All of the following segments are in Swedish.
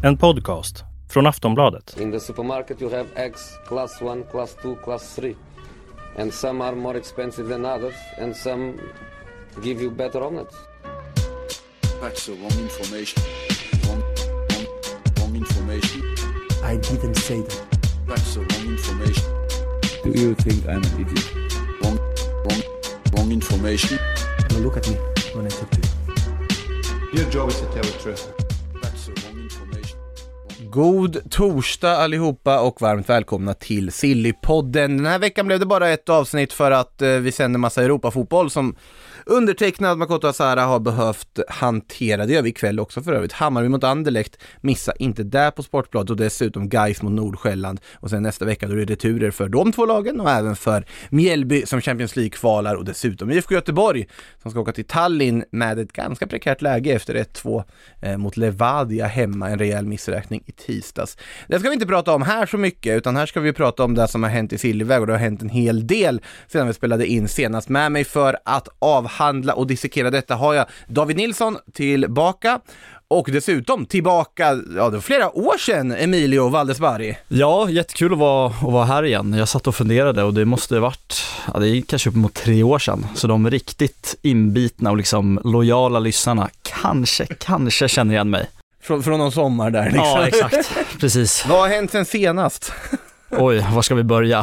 En podcast från Aftonbladet. In the supermarket you have eggs class 1, class 2, class 3. And some are more expensive than others and some give you better omelets. That's the wrong information. Wrong information. I didn't say that. That's the wrong information. Do you think I'm an idiot? Wrong information. Now look at me when I talk to you. Your job is to tell the truth. That's the wrong information. God torsdag allihopa och varmt välkomna till Sillypodden. Den här veckan blev det bara ett avsnitt för att vi sänder massa Europafotboll som undertecknad Makoto Asara har behövt hantera. Det gör vi ikväll också för övrigt. Hammarby mot Anderlecht, missa inte där på Sportbladet, och dessutom Gais mot Nordsjälland. Och sen nästa vecka då är det returer för de två lagen och även för Mjällby som Champions League kvalar, och dessutom IFK Göteborg som ska åka till Tallinn med ett ganska prekärt läge efter 1-2 mot Levadia hemma, en rejäl missräkning i tisdags. Det ska vi inte prata om här så mycket, utan här ska vi prata om det som har hänt i Sillyväg, och det har hänt en hel del sedan vi spelade in senast. Med mig för att avhandla och dissekera detta har jag David Nilsson tillbaka, och dessutom tillbaka, det var flera år sedan, Emilio Valdesbarri. Ja, jättekul att vara här igen. Jag satt och funderade och det måste ha varit, det är kanske upp mot 3 år sedan. Så de riktigt inbitna och liksom lojala lyssnarna kanske känner igen mig. Från någon sommar där liksom. Ja, exakt. Precis. Vad har hänt sen senast? Oj, var ska vi börja?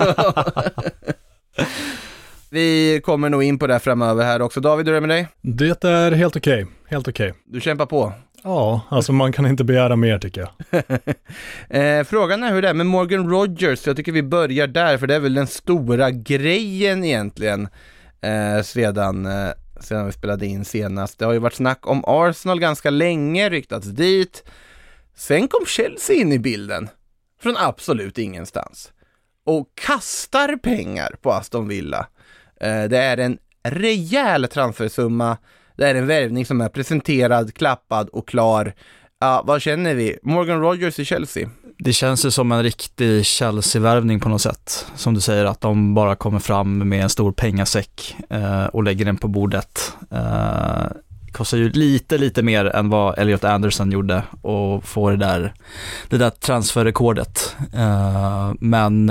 Vi kommer nog in på det framöver här också. David, hur är det med dig? Det är helt okej. Helt okej. Du kämpar på. Ja, alltså man kan inte begära mer tycker jag. Frågan är hur det är med Morgan Rogers. Jag tycker vi börjar där, för det är väl den stora grejen egentligen sedan vi spelade in senast. Det har ju varit snack om Arsenal ganska länge, ryktats dit. Sen kom Chelsea in i bilden från absolut ingenstans och kastar pengar på Aston Villa. Det är en rejäl transfersumma. Det är en värvning som är presenterad, klappad och klar. Vad känner vi? Morgan Rogers i Chelsea. Det känns ju som en riktig Chelsea-värvning på något sätt. Som du säger, att de bara kommer fram med en stor pengasäck och lägger den på bordet. Kostar ju lite mer än vad Elliot Anderson gjorde och får det där transferrekordet. Men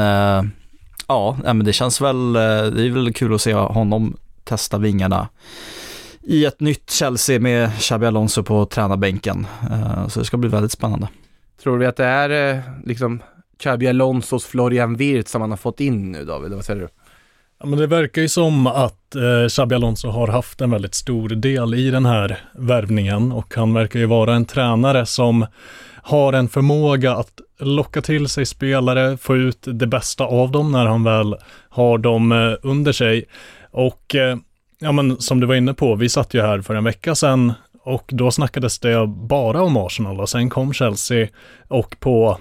det känns väl, det är väl kul att se honom testa vingarna i ett nytt Chelsea med Xabi Alonso på tränarbänken. Så det ska bli väldigt spännande. Tror vi att det är liksom Xabi Alonsos Florian Wirtz som han har fått in nu, David? Vad säger du? Ja, men det verkar ju som att Xabi Alonso har haft en väldigt stor del i den här värvningen, och han verkar ju vara en tränare som har en förmåga att locka till sig spelare, få ut det bästa av dem när han väl har dem under sig. Och som du var inne på, vi satt ju här för en vecka sedan och då snackades det bara om Arsenal, och sen kom Chelsea och på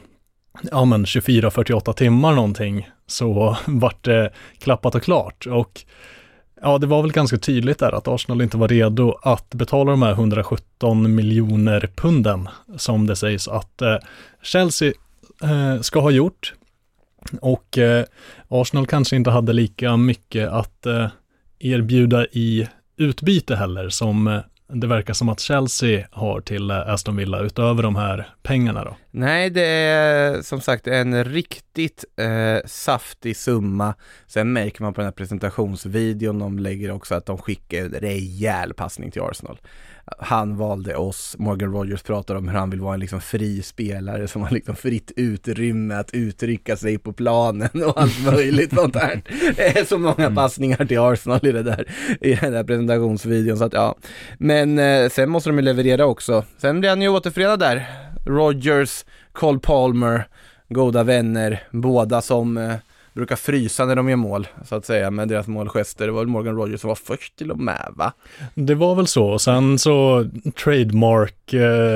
24-48 timmar någonting så vart det klappat och klart. Och det var väl ganska tydligt där att Arsenal inte var redo att betala de här 117 miljoner punden som det sägs att Chelsea ska ha gjort. Och Arsenal kanske inte hade lika mycket att erbjuda i utbyte heller som det verkar som att Chelsea har till Aston Villa utöver de här pengarna då. Nej, det är som sagt en riktigt saftig summa. Sen märker man på den här presentationsvideon de lägger också att de skickar en rejäl passning till Arsenal. Han valde oss. Morgan Rogers pratar om hur han vill vara en liksom fri spelare som har liksom fritt utrymme att uttrycka sig på planen och allt möjligt sånt där. Det är så många passningar till Arsenal i den där presentationsvideon, så att men sen måste de ju leverera också. Sen blir han ju återförenad där. Rogers, Cole Palmer, goda vänner, båda som brukar frysa när de gör mål, så att säga, med deras målgester. Det var Morgan Rogers som var först till och med, va? Det var väl så. Och sen så trademark,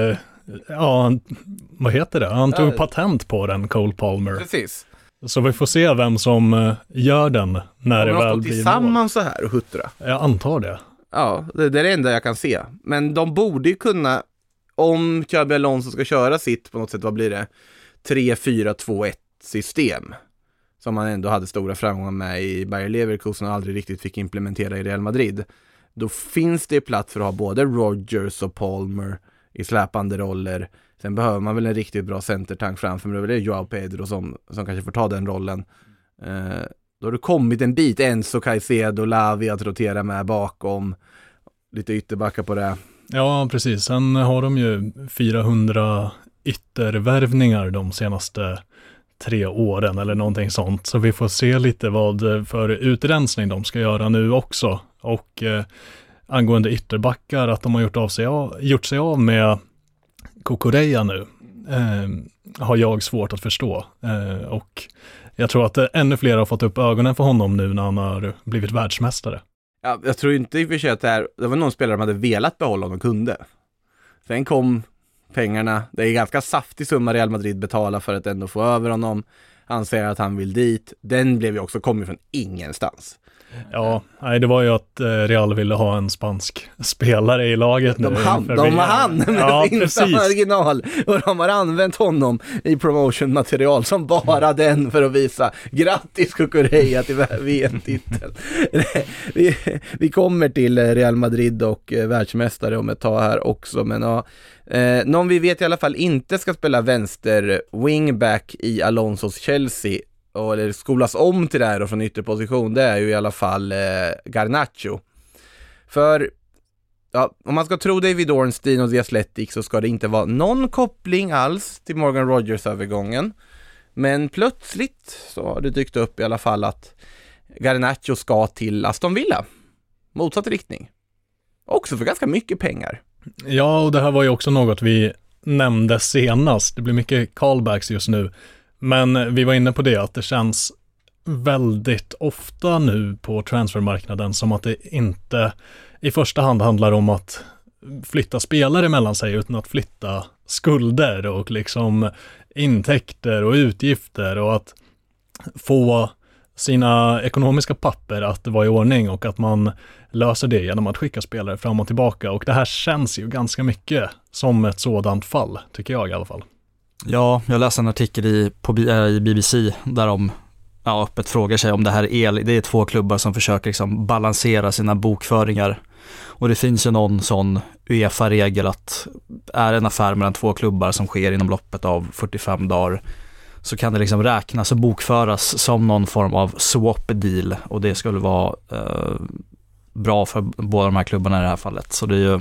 vad heter det? Han tog patent på den, Cole Palmer. Precis. Så vi får se vem som gör den när det väl blir tillsammans mål. Så här och huttra. Jag antar det. Ja, det är det enda jag kan se. Men de borde ju kunna, om Xabi Alonso ska köra sitt på något sätt, vad blir det? 3-4-2-1 system. Som man ändå hade stora framgångar med i Bayer Leverkusen och aldrig riktigt fick implementera i Real Madrid. Då finns det plats för att ha både Rogers och Palmer i släpande roller. Sen behöver man väl en riktigt bra centertank framför mig. Det är Joao Pedro som kanske får ta den rollen. Då har det kommit en bit. Enzo, Caicedo, Lavi att rotera med bakom. Lite ytterbackar på det. Ja, precis. Sen har de ju 400 yttervärvningar de senaste 3 åren eller någonting sånt. Så vi får se lite vad för utrensning de ska göra nu också. Och angående ytterbackar, att de har gjort sig av med Cucurella nu har jag svårt att förstå. Och jag tror att ännu fler har fått upp ögonen för honom nu när han har blivit världsmästare. Ja, jag tror inte i och för sig att det var någon spelare som hade velat behålla om de kunde. Sen kom pengarna. Det är ganska saftig summa Real Madrid betalar för att ändå få över honom. Han säger att han vill dit. Den blev ju också kommit från ingenstans. Ja, nej, det var ju att Real ville ha en spansk spelare i laget nu. De hann med ja, minsta marginal. Och de har använt honom i promotionmaterial som bara den för att visa grattis Cucurella till VM-titeln. vi kommer till Real Madrid och världsmästare om ett tag här också. Men ja, någon vi vet i alla fall inte ska spela vänster wingback i Alonsos Chelsea eller skolas om till det här och från ytterposition, det är ju i alla fall Garnacho. För ja, om man ska tro David Ornstein och The Athletic så ska det inte vara någon koppling alls till Morgan Rogers-övergången. Men plötsligt så har det dykt upp i alla fall att Garnacho ska till Aston Villa. Motsatt riktning. Också för ganska mycket pengar. Ja, och det här var ju också något vi nämnde senast. Det blir mycket callbacks just nu. Men vi var inne på det att det känns väldigt ofta nu på transfermarknaden som att det inte i första hand handlar om att flytta spelare mellan sig utan att flytta skulder och liksom intäkter och utgifter och att få sina ekonomiska papper att vara i ordning och att man löser det genom att skicka spelare fram och tillbaka. Och det här känns ju ganska mycket som ett sådant fall, tycker jag i alla fall. Ja, jag läste en artikel i BBC där de öppet frågar sig om det här det är 2 klubbar som försöker liksom balansera sina bokföringar. Och det finns ju någon sån UEFA-regel att är en affär mellan 2 klubbar som sker inom loppet av 45 dagar så kan det liksom räknas och bokföras som någon form av swap deal och det skulle vara bra för båda de här klubbarna i det här fallet. Så det är ju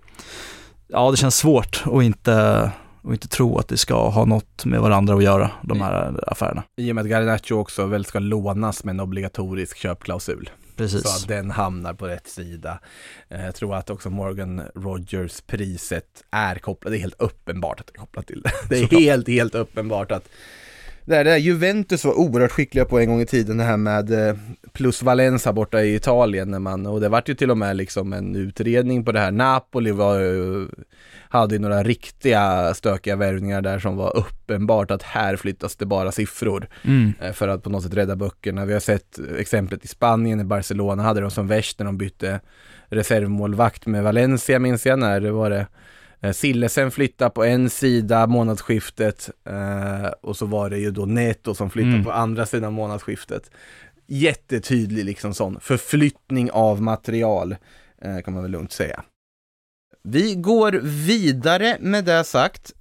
det känns svårt att inte tro att det ska ha något med varandra att göra, de här affärerna. I och med att Garnacho också väl ska lånas med en obligatorisk köpklausul. Precis. Så att den hamnar på rätt sida. Jag tror att också Morgan Rogers priset är kopplat. Det är helt uppenbart att det är kopplat till det. Det är helt uppenbart att det där Juventus var oerhört skickliga på en gång i tiden, det här med plus Valenza borta i Italien och det var ju till och med liksom en utredning på det här. Napoli hade ju några riktiga stökiga värvningar där som var uppenbart att här flyttas det bara siffror för att på något sätt rädda böckerna. Vi har sett exemplet i Spanien, i Barcelona hade de som värst när de bytte reservmålvakt med Valencia, minns jag när det var det. Sillesen flyttade på en sida månadsskiftet och så var det ju då Neto som flyttade på andra sidan månadsskiftet. Jättetydlig liksom sån förflyttning av material kan man väl lugnt säga. Vi går vidare med det sagt.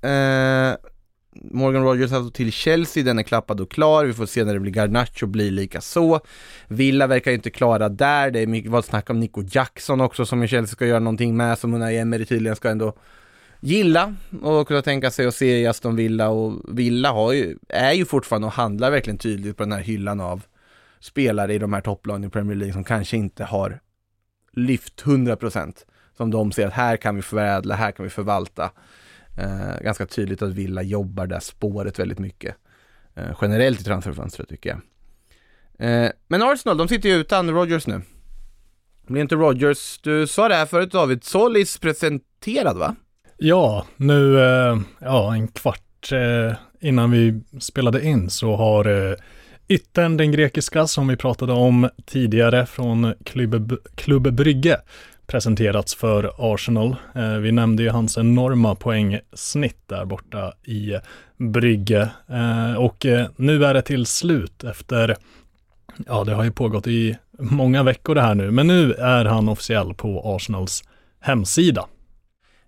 Morgan Rogers alltså till Chelsea, den är klappad och klar. Vi får se när det blir Garnacho blir lika så. Villa verkar ju inte klara där. Det är mycket vad snack om Nico Jackson också som Chelsea ska göra någonting med, som Unai Emery tydligen ska ändå gilla och kunna tänka sig att se i Aston Villa. Och Villa är ju fortfarande och handlar verkligen tydligt på den här hyllan av spelare i de här topplagen i Premier League som kanske inte har lyft 100%. Som de ser att här kan vi förädla, här kan vi förvalta. Ganska tydligt att Villa jobbar där spåret väldigt mycket. Generellt i transferfönstret tycker jag. Men Arsenal, de sitter ju utan Rodgers nu. Blir inte Rodgers, du sa det här förut David, Solis presenterad va? Ja, nu en kvart innan vi spelade in så har yttern, den grekiska som vi pratade om tidigare från Klubb Brygge presenterats för Arsenal. Vi nämnde ju hans enorma poängsnitt där borta i Brygge. Och nu är det till slut efter, det har ju pågått i många veckor det här nu, men nu är han officiell på Arsenals hemsida.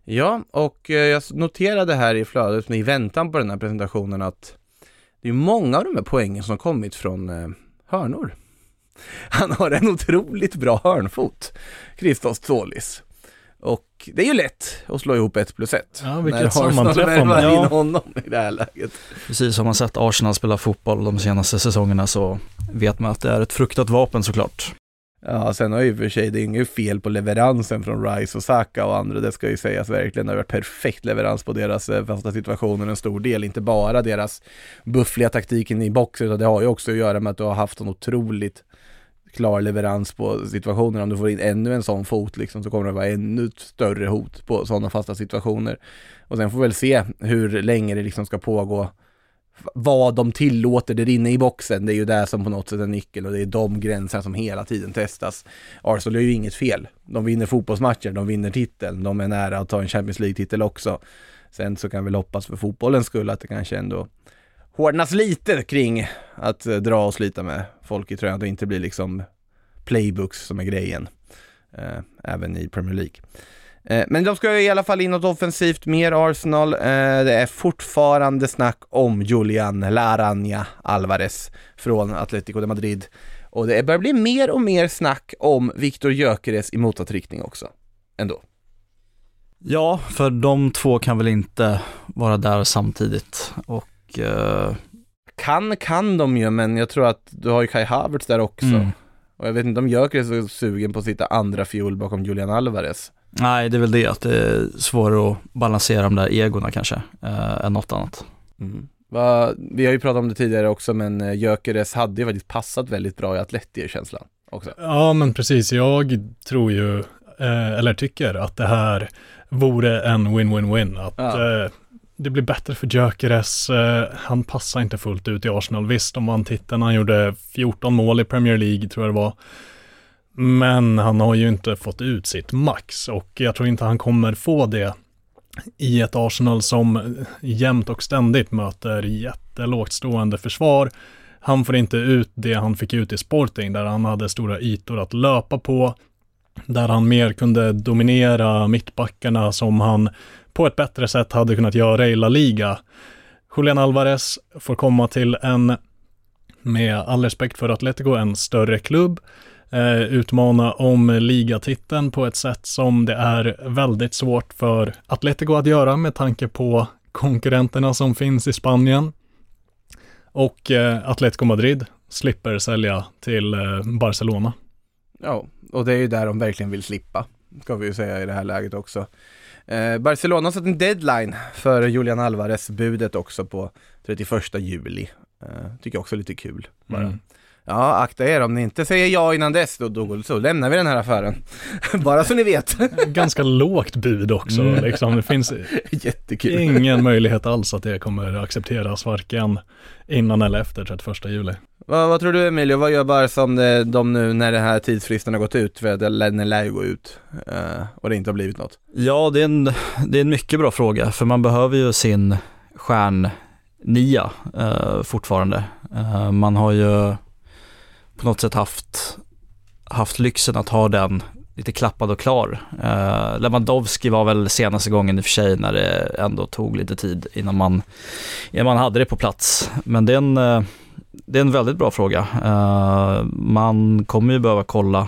Ja, och jag noterade här i flödet i väntan på den här presentationen att det är många av de här poängen som kommit från hörnor. Han har en otroligt bra hörnfot, Christos Tsolis. Och det är ju lätt att slå ihop 1+1. Ja, vilket sammanträffande. Ja. Honom i det här läget. Precis, som man sett Arsenal spela fotboll de senaste säsongerna så vet man att det är ett fruktat vapen såklart. Ja, sen har ju för sig det är inget fel på leveransen från Rice och Saka och andra. Det ska ju sägas verkligen. Det har varit perfekt leverans på deras fasta situationer, en stor del. Inte bara deras buffliga taktiken i boxen, utan det har ju också att göra med att du har haft en otroligt klar leverans på situationer. Om du får in ännu en sån fot liksom, så kommer det vara ännu större hot på sådana fasta situationer. Och sen får vi väl se hur länge det liksom ska pågå, vad de tillåter där inne i boxen. Det är ju där som på något sätt är nyckeln, och det är de gränserna som hela tiden testas. Arsenal är ju inget fel. De vinner fotbollsmatcher, de vinner titeln, de är nära att ta en Champions League-titel också. Sen så kan vi hoppas för fotbollens skull att det kanske ändå hårdnas lite kring att dra och slita med folk i tröjan och inte blir liksom playbooks som är grejen, även i Premier League. Men de ska i alla fall in något offensivt, mer Arsenal. Det är fortfarande snack om Julian La Araña Alvarez från Atlético de Madrid. Och det börjar bli mer och mer snack om Viktor Gyökeres i motsatt riktning också. Ändå. Ja, för de två kan väl inte vara där samtidigt. Och kan de ju, men jag tror att du har ju Kai Havertz där också. Och jag vet inte om Gyökeres är så sugen på att sitta andra fjol bakom Julian Alvarez. Nej, det är väl det, att det är svårt att balansera de där egorna kanske än något annat. Vi har ju pratat om det tidigare också, men Gyökeres hade ju faktiskt passat väldigt bra i Atleti-känslan också. Ja, men precis. Jag tror ju, eller tycker att det här vore en win-win-win. Att det blir bättre för Gyökeres. Han passar inte fullt ut i Arsenal. Visst, om man tittar, han gjorde 14 mål i Premier League, tror jag det var. Men han har ju inte fått ut sitt max, och jag tror inte han kommer få det i ett Arsenal som jämt och ständigt möter jättelågt stående försvar. Han får inte ut det han fick ut i Sporting, där han hade stora ytor att löpa på, där han mer kunde dominera mittbackarna som han på ett bättre sätt hade kunnat göra i La Liga. Julian Alvarez får komma till en, med all respekt för Atletico, en större klubb, utmana om ligatiteln på ett sätt som det är väldigt svårt för Atletico att göra med tanke på konkurrenterna som finns i Spanien. Och Atletico Madrid slipper sälja till Barcelona. Ja, och det är ju där de verkligen vill slippa, ska vi ju säga i det här läget också. Barcelona har satt en deadline för Julian Alvarez, budet också på 31 juli. Tycker jag också är lite kul bara. Ja, akta er om ni inte säger ja innan dess, då så lämnar vi den här affären. Bara så ni vet. Ganska lågt bud också. Liksom. Det finns ingen möjlighet alls att det kommer accepteras varken innan eller efter 31 juli. Vad tror du, Emilio? Vad gör bara som de nu när det här tidsfristen har gått ut? För den lär ju gå ut och det inte har blivit något. Ja, det är en mycket bra fråga, för man behöver ju sin stjärnnia fortfarande. Man har ju på något sätt haft lyxen att ha den lite klappad och klar. Lewandowski var väl senaste gången i och för sig när det ändå tog lite tid innan man hade det på plats. Men det är en väldigt bra fråga. Man kommer ju behöva kolla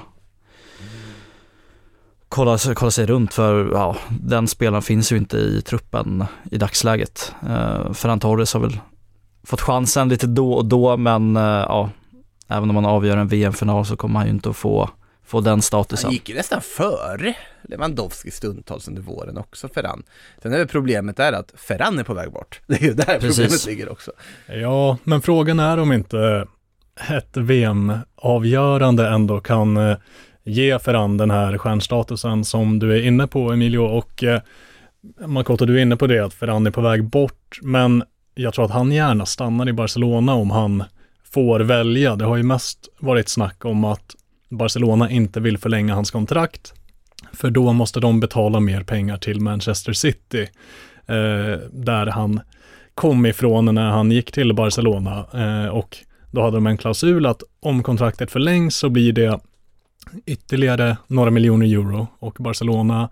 sig runt, för den spelaren finns ju inte i truppen i dagsläget. Ferran Torres har väl fått chansen lite då och då, men även om man avgör en VM-final så kommer han ju inte att få den statusen. Han gick ju nästan före Lewandowski stundtals under våren också, Ferran. Sen är det problemet är att Ferran är på väg bort. Det är ju där problemet ligger också. Ja, men frågan är om inte ett VM-avgörande ändå kan ge Ferran den här stjärnstatusen som du är inne på, Emilio. Och Makoto, du är inne på det, att Ferran är på väg bort. Men jag tror att han gärna stannar i Barcelona om han får välja. Det har ju mest varit snack om att Barcelona inte vill förlänga hans kontrakt, för då måste de betala mer pengar till Manchester City, där han kom ifrån när han gick till Barcelona, och då hade de en klausul att om kontraktet förlängs så blir det ytterligare några miljoner euro, och Barcelona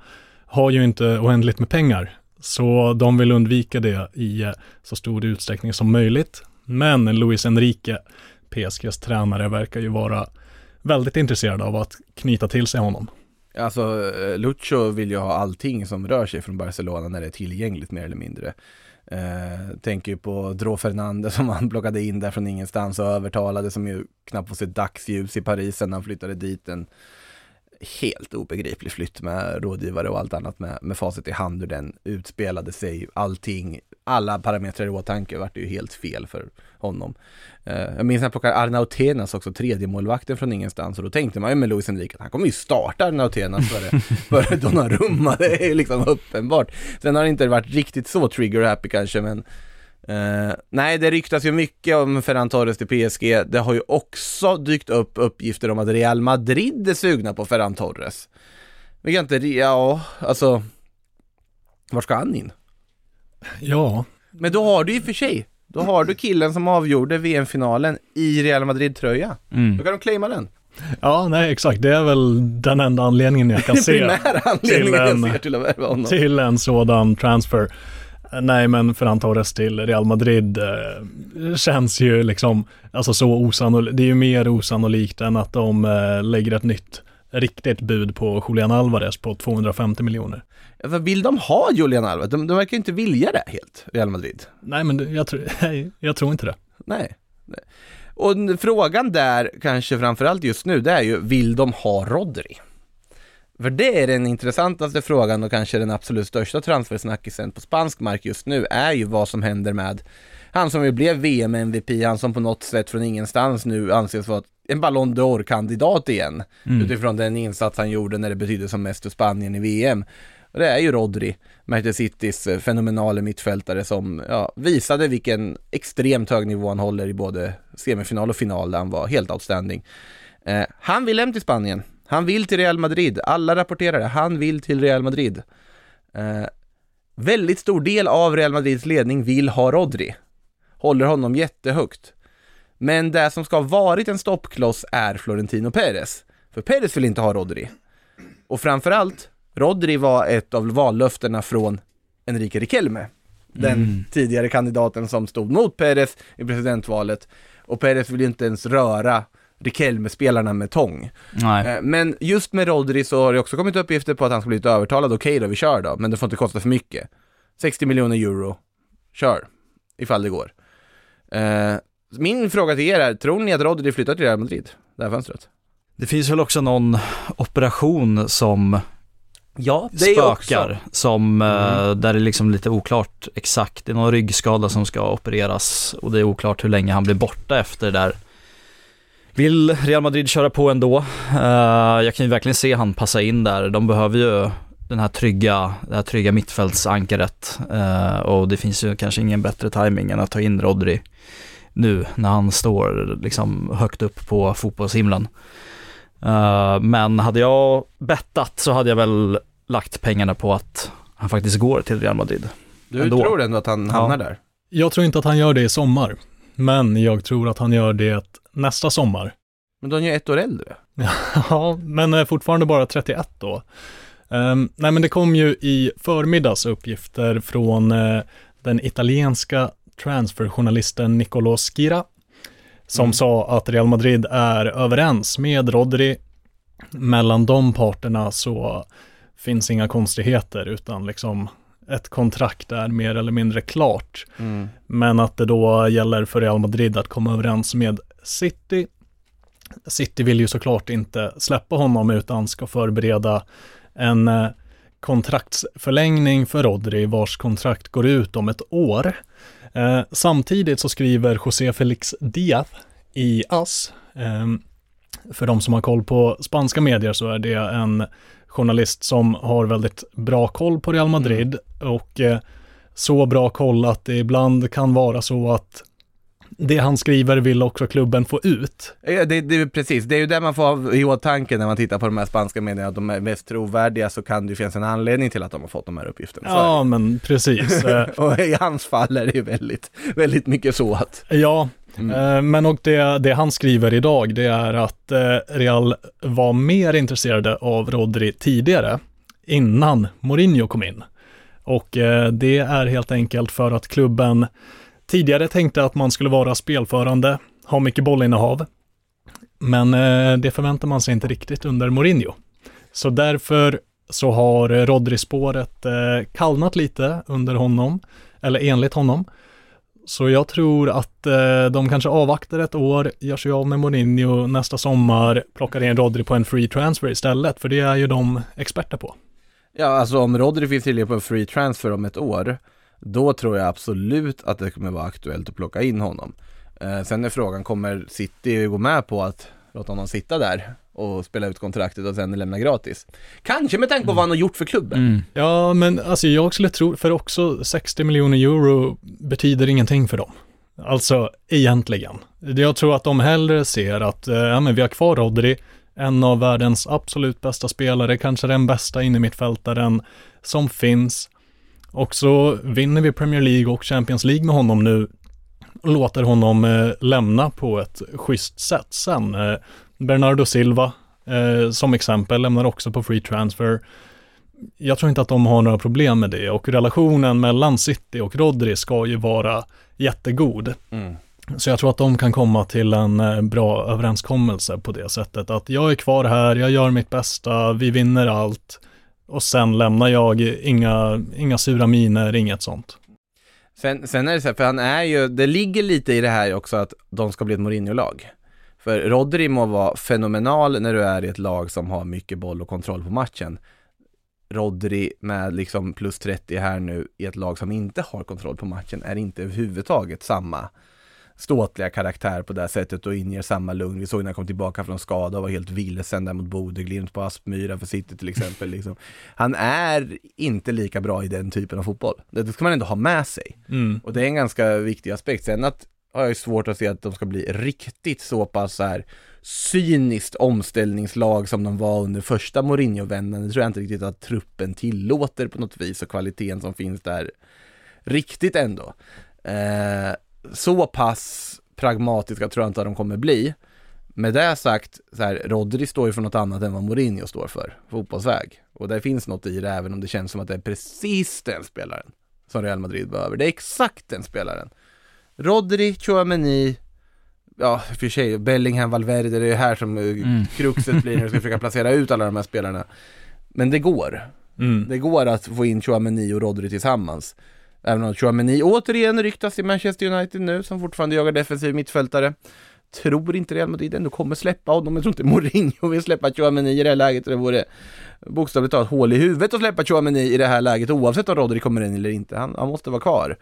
har ju inte oändligt med pengar. Så de vill undvika det i så stor utsträckning som möjligt. Men Luis Enrique, PSGs tränare, verkar ju vara väldigt intresserad av att knyta till sig honom. Alltså Lucho vill ju ha allting som rör sig från Barcelona när det är tillgängligt mer eller mindre. Tänker ju på Dro Fernandes som han plockade in där från ingenstans och övertalade, som ju knappt får se dagsljus i Paris när han flyttade dit. En helt obegriplig flytt med rådgivare och allt annat med facit i hand hur den utspelade sig. Allting, alla parametrar i åtanke vart det ju helt fel för honom. Jag minns när jag plockade Arnautenas också, tredje målvakten från ingenstans, och då tänkte man ju med Luis Enrique att han kommer ju starta Arnautenas före Donnarumma, det är ju liksom uppenbart. Sen har det inte varit riktigt så trigger-happy kanske, men nej, det ryktas ju mycket om Ferran Torres till PSG. Det har ju också dykt upp uppgifter om att Real Madrid är sugna på Ferran Torres. Vi kan inte, alltså var ska han in? Ja. Men då har du i och för sig, då har du killen som avgjorde VM-finalen i Real Madrid-tröja. Då kan de claima den. Ja, nej, exakt. Det är väl den enda anledningen jag kan se till en sådan transfer. Nej, men Ferran Torres till Real Madrid känns ju liksom alltså så osannolikt. Det är ju mer osannolikt än att de lägger ett nytt riktigt bud på Julian Alvarez på 250 miljoner. Vad vill de ha Julian Alvarez? De verkar inte vilja det helt, Real Madrid. Nej, men jag tror inte det. Nej. Och frågan där, kanske framförallt just nu, det är ju, vill de ha Rodri? För det är den intressantaste frågan och kanske den absolut största transfersnackisen på spansk mark just nu, är ju vad som händer med han som ju blev VM-MVP, han som på något sätt från ingenstans nu anses vara en Ballon d'Or-kandidat igen, utifrån den insats han gjorde när det betydde som mest för Spanien i VM. Och det är ju Rodri, Manchester Citys fenomenala mittfältare, som visade vilken extremt hög nivå han håller i både semifinal och final, där han var helt outstanding. Han vill hem till Spanien. Han vill till Real Madrid. Alla rapporterar det. Han vill till Real Madrid. Väldigt stor del av Real Madrids ledning vill ha Rodri. Håller honom jättehögt. Men det som ska ha varit en stoppkloss är Florentino Pérez. För Pérez vill inte ha Rodri. Och framförallt, Rodri var ett av vallöftena från Enrique Riquelme. Den tidigare kandidaten som stod mot Pérez i presidentvalet. Och Pérez vill inte ens röra Riquelme-spelarna med tång. Men just med Rodri så har det också kommit uppgifter på att han ska bli lite övertalad. Okej då, vi kör då, men det får inte kosta för mycket. 60 miljoner euro. Kör, ifall det går. Min fråga till er är, tror ni att Rodri flyttar till Real Madrid, det här fönstret? Det finns väl också någon operation som det är spökar också. Som där det är liksom lite oklart exakt. Det är någon ryggskada som ska opereras och det är oklart hur länge han blir borta efter det där. Vill Real Madrid köra på ändå? Jag kan ju verkligen se han passa in där. De behöver ju det här trygga mittfältsankaret. Och det finns ju kanske ingen bättre timing än att ta in Rodri nu när han står liksom högt upp på fotbollshimlen. Men hade jag bettat så hade jag väl lagt pengarna på att han faktiskt går till Real Madrid. Du tror ändå att han hamnar där? Jag tror inte att han gör det i sommar. Men jag tror att han gör det nästa sommar. Men de är ju 1 år äldre. Ja, men fortfarande bara 31 då. Nej, men det kom ju i förmiddags uppgifter från den italienska transferjournalisten Niccolò Schira som sa att Real Madrid är överens med Rodri. Mellan de parterna så finns inga konstigheter, utan liksom ett kontrakt är mer eller mindre klart. Men att det då gäller för Real Madrid att komma överens med City. City vill ju såklart inte släppa honom utan ska förbereda en kontraktsförlängning för Rodri, vars kontrakt går ut om 1 år. Samtidigt så skriver José Félix Díaz i AS. För de som har koll på spanska medier så är det en journalist som har väldigt bra koll på Real Madrid och så bra koll att det ibland kan vara så att det han skriver vill också klubben få ut. Det är precis, det är ju det man får i åtanke när man tittar på de här spanska medierna, att de är mest trovärdiga, så kan det ju finnas en anledning till att de har fått de här uppgifterna. Ja, men precis. Och i hans fall är det ju väldigt, väldigt mycket så att... Ja, men och det han skriver idag, det är att Real var mer intresserade av Rodri tidigare. innan Mourinho kom in. Och det är helt enkelt för att klubben tidigare tänkte att man skulle vara spelförande, ha mycket bollinnehav. Men det förväntar man sig inte riktigt under Mourinho. Så därför så har Rodri-spåret kallnat lite under honom, eller enligt honom. Så jag tror att de kanske avvaktar ett år, gör sig av med Mourinho nästa sommar, plockar in Rodri på en free transfer istället, för det är ju de experter på. Ja, alltså om Rodri finns till på en free transfer om ett år, då tror jag absolut att det kommer vara aktuellt att plocka in honom. Sen är frågan, kommer City gå med på att låta honom sitta där och spela ut kontraktet och sen lämna gratis? Kanske med tanke på vad han har gjort för klubben. Ja, men alltså jag skulle tro, för också 60 miljoner euro betyder ingenting för dem. Alltså egentligen. Jag tror att de hellre ser att men vi har kvar Rodri, en av världens absolut bästa spelare, kanske den bästa innermittfältaren som finns. Och så vinner vi Premier League och Champions League med honom nu och låter honom lämna på ett schysst sätt. Sen Bernardo Silva som exempel lämnar också på free transfer. Jag tror inte att de har några problem med det, och relationen mellan City och Rodri ska ju vara jättegod. Så jag tror att de kan komma till en bra överenskommelse på det sättet, att jag är kvar här, jag gör mitt bästa, vi vinner allt och sen lämnar jag, inga sura miner, inget sånt. Sen är det så här, för han är ju, det ligger lite i det här också att de ska bli ett Mourinho-lag. För Rodri må vara fenomenal när du är i ett lag som har mycket boll och kontroll på matchen. Rodri med liksom plus 30 här nu i ett lag som inte har kontroll på matchen är inte överhuvudtaget samma ståtliga karaktär på det här sättet och inger samma lugn. Vi såg när han kom tillbaka från skada och var helt vilsen där mot Bodø/Glimt på Aspmyra för City till exempel. Liksom. Han är inte lika bra i den typen av fotboll. Det ska man ändå ha med sig. Och det är en ganska viktig aspekt. Sen har jag svårt att se att de ska bli riktigt så pass så här cyniskt omställningslag som de var under första Mourinho-vändan. Det tror jag inte riktigt att truppen tillåter på något vis, och kvaliteten som finns där riktigt ändå. Så pass pragmatiska tror jag inte att de kommer bli. Med det sagt, så här, Rodri står ju för något annat än vad Mourinho står för, fotbollsväg. Och det finns något i det, även om det känns som att det är precis den spelaren som Real Madrid behöver. Det är exakt den spelaren. Rodri, Tchouaméni, ja för sig Bellingham, Valverde, det är här som kruxet blir när du ska försöka placera ut alla de här spelarna. Men det går. Det går att få in Tchouaméni och Rodri tillsammans. Även om Tchouaméni återigen ryktas i Manchester United nu, som fortfarande jagar defensiv mittfältare. Tror inte Real Madrid ändå kommer släppa honom. Jag tror inte Mourinho vill släppa Tchouaméni i det här läget. Det vore bokstavligt talat hål i huvudet att släppa Tchouaméni i det här läget, oavsett om Rodri kommer in eller inte. Han måste vara kvar.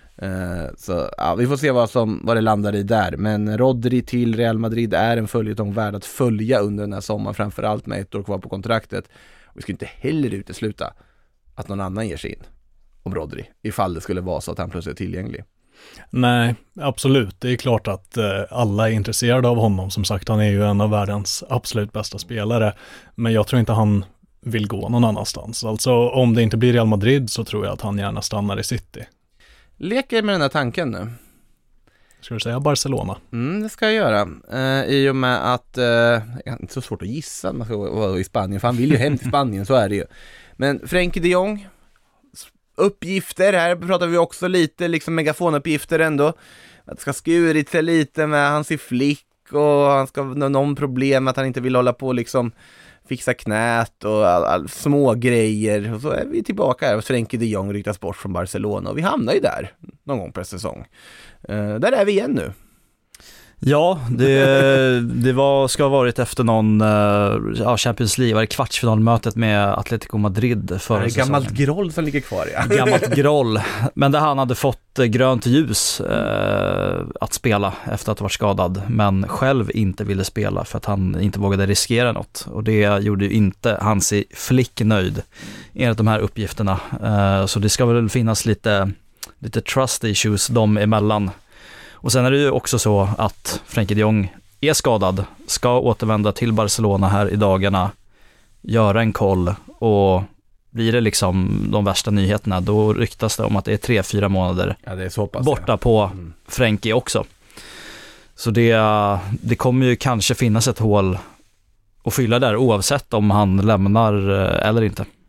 Så ja, vi får se vad det landar i där. Men Rodri till Real Madrid är en följetong värd att följa under den här sommaren, framförallt med 1 år kvar på kontraktet. Och vi ska inte heller utesluta att någon annan ger sig in om Rodri, ifall det skulle vara så att han plötsligt är tillgänglig. Nej, absolut. Det är klart att alla är intresserade av honom. Som sagt, han är ju en av världens absolut bästa spelare. Men jag tror inte han vill gå någon annanstans. Alltså om det inte blir Real Madrid så tror jag att han gärna stannar i City. Leker med den här tanken nu. Ska du säga Barcelona? Det ska jag göra. I och med att det är inte så svårt att gissa man ska vara i Spanien, för han vill ju hem till Spanien, så är det ju. Men Frenkie de Jong, uppgifter här pratar vi också lite, liksom megafonuppgifter ändå. Att det ska skurit sig lite med hans i flick, och han ska ha någon problem att han inte vill hålla på liksom fixa knät och all små grejer. Och så är vi tillbaka här och Frenkie de Jong ryktas bort från Barcelona, och vi hamnar ju där någon gång per säsong. Där är vi igen nu. Ja, det ska ha varit efter någon Champions League, var det kvartsfinalmötet med Atletico Madrid förra säsongen. Gammalt groll som ligger kvar, ja. Gammalt groll, men där han hade fått grönt ljus att spela efter att ha varit skadad, men själv inte ville spela för att han inte vågade riskera något, och det gjorde ju inte Hansi Flick nöjd enligt de här uppgifterna. Så det ska väl finnas lite trust issues dem emellan. Och sen är det ju också så att Frenkie de Jong är skadad, ska återvända till Barcelona här i dagarna, göra en koll, och blir det liksom de värsta nyheterna, då ryktas det om att det är 3-4 månader det är så pass, borta på Frenkie också. Så det kommer ju kanske finnas ett hål att fylla där, oavsett om han lämnar eller inte.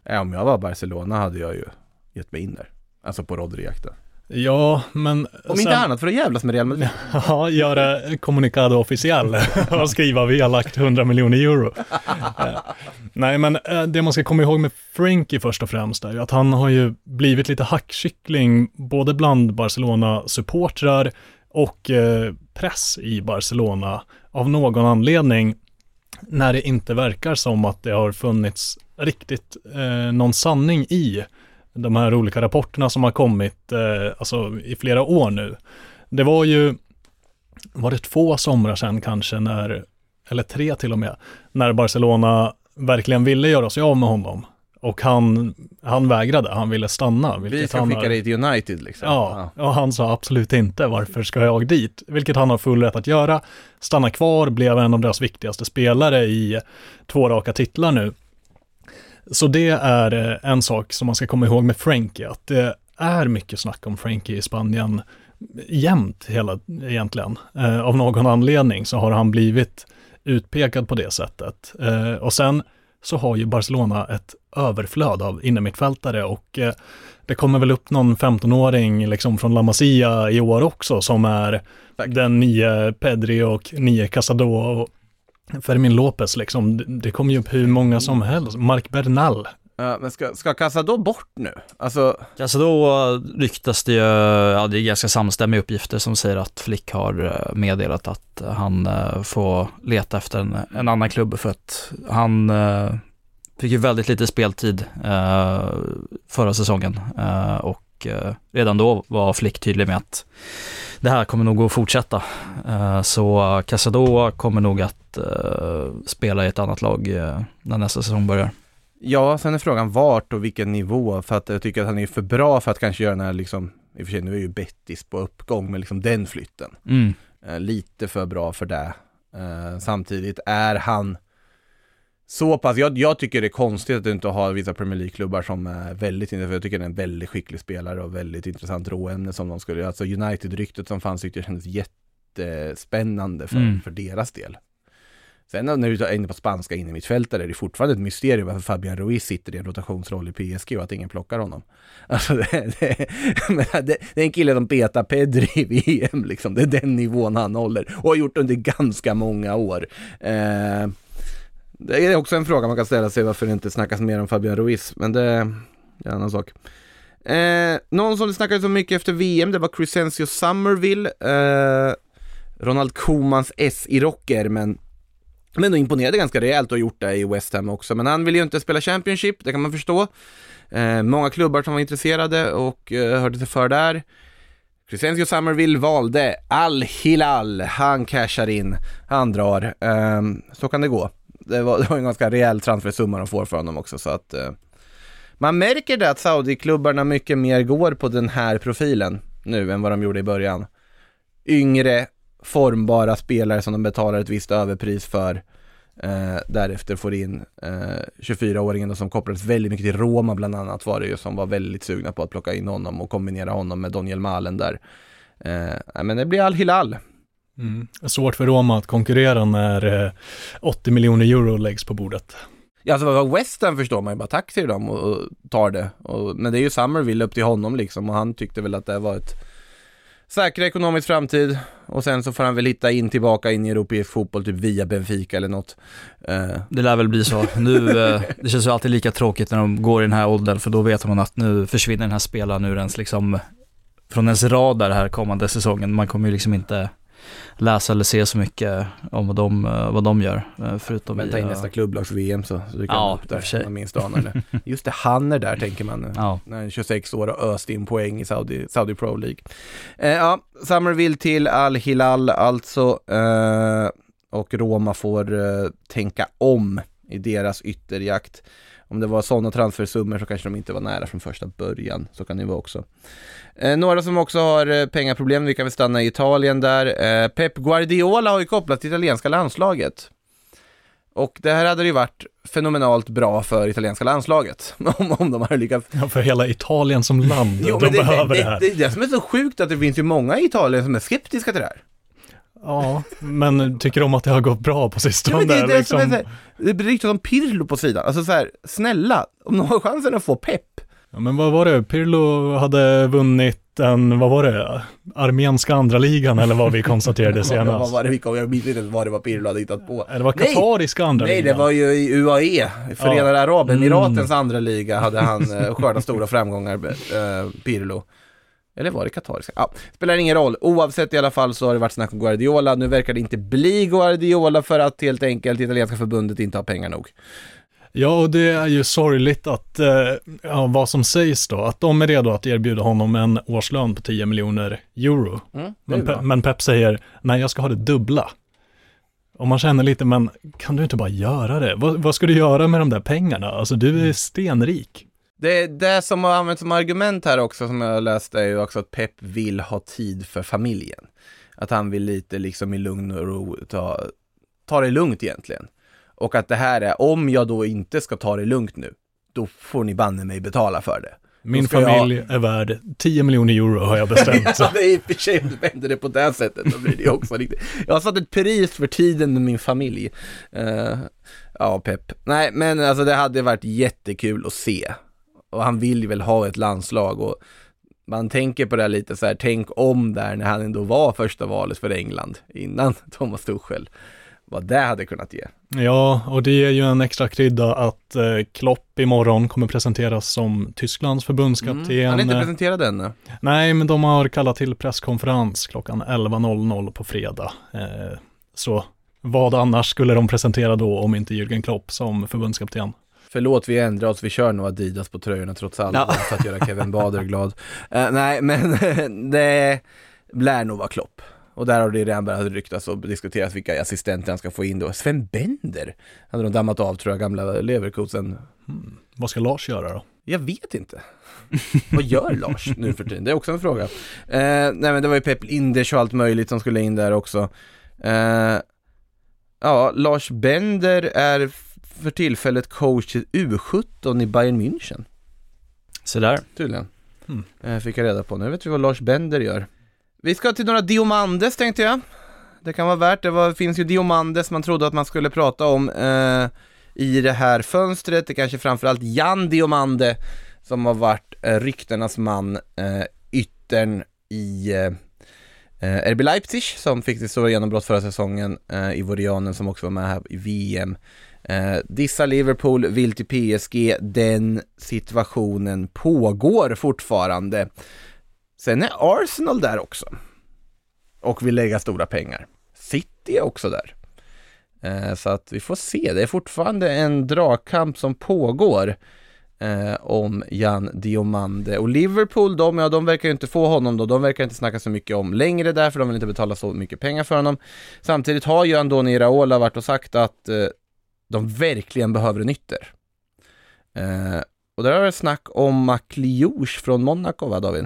Om jag var Barcelona hade jag ju gett mig in där. Alltså på Rodri-jakten. Ja, men... Om inte annat för att jävlas med Real Madrid. Ja, göra kommunikado officiell och skriva vi har lagt 100 miljoner euro. Nej, men det man ska komma ihåg med Frenkie först och främst är ju att han har ju blivit lite hackkyckling både bland Barcelona-supportrar och press i Barcelona av någon anledning, när det inte verkar som att det har funnits riktigt någon sanning i de här olika rapporterna som har kommit alltså i flera år nu. Det var det 2 somrar sedan kanske, eller 3 till och med, när Barcelona verkligen ville göra sig av med honom. Och han vägrade, han ville stanna. Vi ska skicka dig till United liksom. Ja, och han sa absolut inte, varför ska jag dit? Vilket han har full rätt att göra. Stanna kvar, blev en av deras viktigaste spelare i 2 raka titlar nu. Så det är en sak som man ska komma ihåg med Frenkie, att det är mycket snack om Frenkie i Spanien jämt egentligen. Av någon anledning så har han blivit utpekad på det sättet. Och sen så har ju Barcelona ett överflöd av innermittfältare och det kommer väl upp någon 15-åring liksom från La Masia i år också som är den 9 Pedri och 9 Casado och Fermin Lopez liksom. Det kommer ju upp hur många som helst. Marc Bernal. Men ska Casado bort nu? Alltså... Casado ryktas det ju, det är ganska samstämmiga uppgifter som säger att Flick har meddelat att han får leta efter en annan klubb för att han fick ju väldigt lite speltid förra säsongen och redan då var Flick tydlig med att det här kommer nog att fortsätta. Så Casado kommer nog att spela i ett annat lag när nästa säsong börjar. Ja, sen är frågan vart och vilken nivå, för att jag tycker att han är för bra för att kanske göra den här liksom, i och för sig nu är ju Betis på uppgång med liksom den flytten. Lite för bra för det. Samtidigt är han så pass, jag tycker det är konstigt att du inte har vissa Premier League-klubbar som är väldigt intressant, för jag tycker det är en väldigt skicklig spelare och väldigt intressant råämne som de skulle, alltså United-ryktet som fanns tyckte jag kändes jättespännande för deras del. Sen när du är inne på spanska in i mittfältare är det fortfarande ett mysterium varför Fabian Ruiz sitter i en rotationsroll i PSG och att ingen plockar honom. Alltså det är en kille som petar Pedri i VM liksom. Det är den nivån han håller och har gjort under ganska många år. Det är också en fråga man kan ställa sig varför det inte snackas mer om Fabian Ruiz, men det är en annan sak. Någon som det snackade så mycket efter VM, det var Crescencio Somerville, Ronald Koemans S-i-rocker, men då imponerade ganska rejält och gjort det i West Ham också. Men han ville ju inte spela Championship, det kan man förstå. Många klubbar som var intresserade och hörde sig för där. Crescencio Somerville valde Al Hilal. Han cashar in, han drar. Så kan det gå. Det var en ganska rejäl transfersumma de får för honom också. Så att man märker det att Saudi-klubbarna mycket mer går på den här profilen nu än vad de gjorde i början. Yngre, formbara spelare som de betalar ett visst överpris för, därefter får in 24-åringen som kopplades väldigt mycket till Roma bland annat, var det ju, som var väldigt sugna på att plocka in honom och kombinera honom med Daniel Malen där. Men det blir Al Hilal. Svårt för Roma att konkurrera när 80 miljoner euro läggs på bordet. Ja, alltså vad West Ham förstår man ju bara tack till dem och tar det. Men det är ju Somerville upp till honom liksom, och han tyckte väl att det var ett säker ekonomisk framtid, och sen så får han väl hitta tillbaka in i europeisk fotboll typ via Benfica eller något. Det lär väl bli så. Nu, det känns ju alltid lika tråkigt när de går i den här åldern, för då vet man att nu försvinner den här spelaren ur ens liksom, från ens radar här kommande säsongen. Man kommer ju liksom inte läsa eller se så mycket om vad de gör, förutom men ta in nästa klubblags VM så du kan upp där man minst anar. Just det, han är där tänker man nu. Ja. När han är 26 år och öst in poäng i Saudi Pro League. Somerville till Al Hilal alltså, och Roma får tänka om i deras ytterjakt. Om det var sådana transfersummor så kanske de inte var nära från första början. Så kan det vara också. Några som också har pengaproblem, vi kan väl stanna i Italien där. Pep Guardiola har ju kopplat till italienska landslaget. Och det här hade ju varit fenomenalt bra för italienska landslaget. om de hade lyckats. Ja, för hela Italien som land. Jo, de behöver det här. Det är det som är så sjukt, att det finns ju många i Italien som är skeptiska till det här. Ja, men tycker de att det har gått bra på sistone? Ja, det liksom? Det blir riktigt som Pirlo på sidan. Alltså så här, snälla, om de har chansen att få pepp. Ja, men vad var det? Pirlo hade vunnit armenska andra ligan eller vad vi konstaterade senast. Vad var det jag minns inte vad det var Pirlo hade hittat på. Det var katariska andra ligan. Nej, det var ju i UAE, Förenade Arabemiratens andra liga hade han skördat stora framgångar, Pirlo. Eller var det katariska? Ja, spelar ingen roll. Oavsett i alla fall så har det varit snack om Guardiola. Nu verkar det inte bli Guardiola för att helt enkelt italienska förbundet inte har pengar nog. Ja, och det är ju sorgligt att vad som sägs då, att de är redo att erbjuda honom en årslön på 10 miljoner euro. Men Pep säger, nej jag ska ha det dubbla. Och man känner lite, men kan du inte bara göra det? Vad ska du göra med de där pengarna? Alltså du är stenrik. Det som har använts som argument här också, som jag läste, är ju också att Pep vill ha tid för familjen. Att han vill lite liksom i lugn och ro ta det lugnt egentligen. Och att det här är, om jag då inte ska ta det lugnt nu, då får ni banne mig betala för det. Min familj är värd 10 miljoner euro har jag bestämt. Ja, det är i och för sig, vänder det på det här sättet, då blir det också riktigt. Jag har satt ett pris för tiden med min familj. Ja, Pep. Nej, men alltså det hade varit jättekul att se. Och han vill väl ha ett landslag, och man tänker på det lite så här, tänk om där när han ändå var första valet för England innan Thomas Tuchel, vad det hade kunnat ge. Ja, och det är ju en extra krydda att Klopp imorgon kommer presenteras som Tysklands förbundskapten. Han är inte presenterad ännu. Nej, men de har kallat till presskonferens klockan 11.00 på fredag. Så vad annars skulle de presentera då om inte Jürgen Klopp som förbundskapten? Förlåt, vi ändrar oss, vi kör nog Adidas på tröjorna trots allt, för att göra Kevin Bader glad. Nej, men det lär nog vara Klopp. Och där har det redan börjat ryktas och diskuteras vilka assistenter han ska få in då. Sven Bender hade de dammat av, tror jag, gamla Leverkusen. Vad ska Lars göra då? Jag vet inte. Vad gör Lars nu för tiden? Det är också en fråga. Nej, men det var ju Pep Linders och allt möjligt som skulle in där också. Ja, Lars Bender är för tillfället coach i U17 i Bayern München. Så där. Tydligen. Fick jag reda på. Nu vet vi vad Lars Bender gör. Vi ska till några Diomandes, tänkte jag. Det kan vara värt. Det finns ju Diomandes man trodde att man skulle prata om i det här fönstret. Det kanske framförallt Jan Diomande som har varit ryktenas man, yttern i RB Leipzig, som fick det stora genombrott förra säsongen, i Ivorianen som också var med här i VM. Dissa Liverpool, vill till PSG. Den situationen pågår fortfarande. Sen är Arsenal där också och vill lägga stora pengar. City är också där. Så att vi får se. Det är fortfarande en dragkamp som pågår om Jan Diomande. Och Liverpool, de verkar ju inte få honom då. De verkar inte snacka så mycket om längre där, för de vill inte betala så mycket pengar för honom. Samtidigt har ju Andoni Iraola varit och sagt att de verkligen behöver en ytter. Och där har det snack om McLeish från Monaco, va David?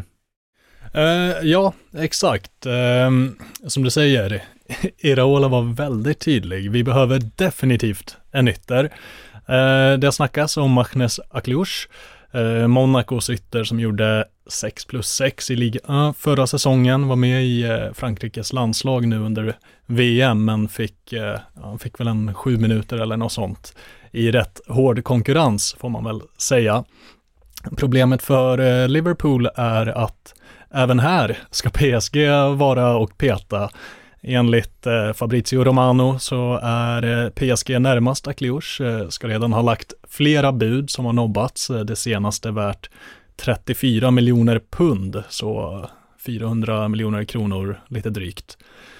Ja, exakt. Som du säger, Iraola var väldigt tydlig. Vi behöver definitivt en ytter. Det snackas om Magnus McLeish, Monacos ytter som gjorde 6+6 i Liga förra säsongen, var med i Frankrikes landslag nu under VM, men fick väl en 7 minuter eller något sånt i rätt hård konkurrens, får man väl säga. Problemet för Liverpool är att även här ska PSG vara och peta. Enligt Fabrizio Romano så är PSG närmast McLeish, ska redan ha lagt flera bud som har nobbats. Det senaste värt 34 miljoner pund, så 400 miljoner kronor lite drygt.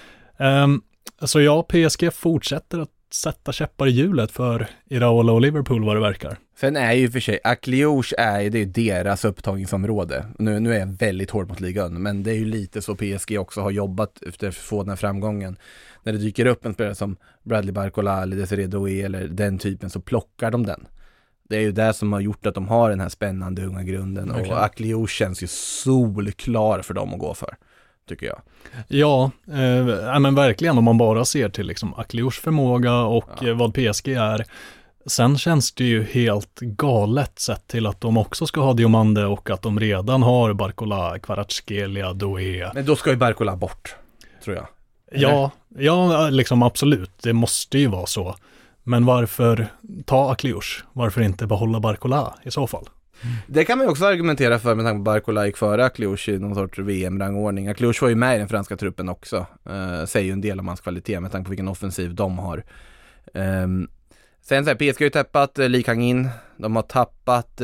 Så ja, PSG fortsätter att sätta käppar i hjulet för Iraola och Liverpool vad det verkar. Sen är ju för sig, McLeish det är deras upptagningsområde. Nu är jag väldigt hård mot ligan, men det är ju lite så PSG också har jobbat efter att få den här framgången. När det dyker upp en spelare som Bradley Barcola eller Desiree Doué eller den typen, så plockar de den. Det är ju det som har gjort att de har den här spännande unga grunden. Okay. Och McLeish känns ju solklar för dem att gå för, tycker jag. Ja, men verkligen, om man bara ser till liksom McLeish förmåga och vad PSG är. Sen känns det ju helt galet sett till att de också ska ha Diomande och att de redan har Barcola, Kvaratskhelia, Doué. Men då ska ju Barcola bort, tror jag. Ja, liksom absolut. Det måste ju vara så. Men varför ta Akliouche? Varför inte behålla Barcola i så fall? Det kan man ju också argumentera för med tanke på Barcola gick före Akliouche i någon sorts VM-rangordning. Akliouche var ju med i den franska truppen också. Säger ju en del om hans kvalitet med tanke på vilken offensiv de har. Sen så här, PSG har ju tappat Lee Kang-in. De har tappat...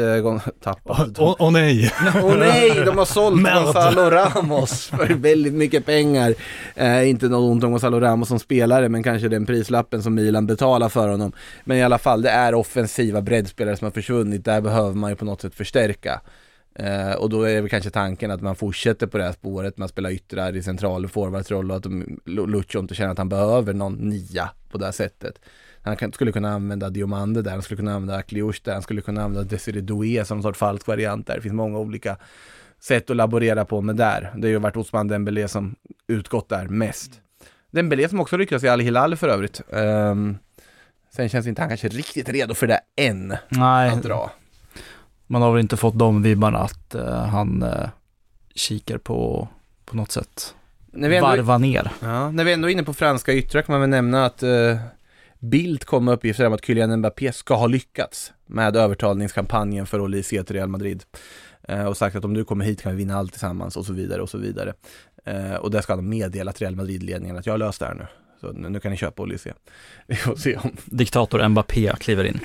Åh nej! Åh nej, de har sålt Gonzalo Ramos för väldigt mycket pengar. Inte något ont om Gonzalo Ramos som spelare, men kanske den prislappen som Milan betalar för honom. Men i alla fall, det är offensiva breddspelare som har försvunnit. Där behöver man ju på något sätt förstärka. Och då är det kanske tanken att man fortsätter på det här spåret med att spela yttrar i central forwardsroll och att Lucho inte känner att han behöver någon nia på det här sättet. Han skulle kunna använda Diomande där, han skulle kunna använda Akliouche där, han skulle kunna använda Desiré Doué som en sorts falsk variant där. Det finns många olika sätt att laborera på med där. Det har ju varit Ousmane Dembélé som utgått där mest. Dembélé som också rycktes i Al Hilal för övrigt. Sen känns inte han kanske riktigt redo för det än. Nej, att dra. Man har väl inte fått de vibbarna att han kikar på något sätt. Varva ner. Ja, när vi ändå är inne på franska yttrar kan man väl nämna att Bild kom med uppgifter om att Kylian Mbappé ska ha lyckats med övertalningskampanjen för att se till Real Madrid. Och sagt att om du kommer hit kan vi vinna allt tillsammans och så vidare och så vidare. Och där ska de meddela till Real Madrid-ledningen att jag har löst det här nu. Så nu kan ni köpa Olysée. Vi får se om... Diktator Mbappé kliver in.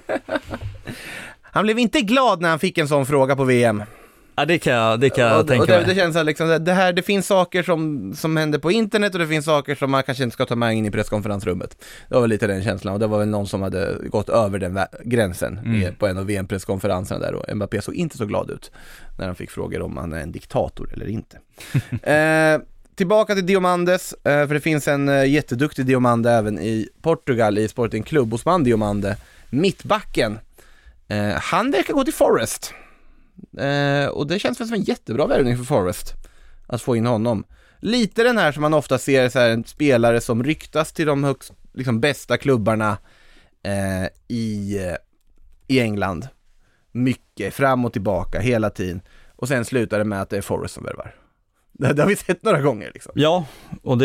Han blev inte glad när han fick en sån fråga på VM. Ja, det kan jag tänka mig. Det känns liksom, det finns saker som händer på internet och det finns saker som man kanske inte ska ta med in i presskonferensrummet. Det var väl lite den känslan och det var väl någon som hade gått över den gränsen på en av VM-presskonferenserna där och Mbappé såg inte så glad ut när han fick frågor om han är en diktator eller inte. Tillbaka till Diomandes, för det finns en jätteduktig Diomande även i Portugal i Sporting Club, Ousmane Diomande, mittbacken. Han verkar gå till Forest. Och det känns väl som en jättebra värvning för Forest att få in honom. Lite den här som man ofta ser så här, en spelare som ryktas till de högst, liksom, bästa klubbarna i England. Mycket fram och tillbaka hela tiden. Och sen slutar det med att det är Forest som värvar. Det har vi sett några gånger liksom. Ja, och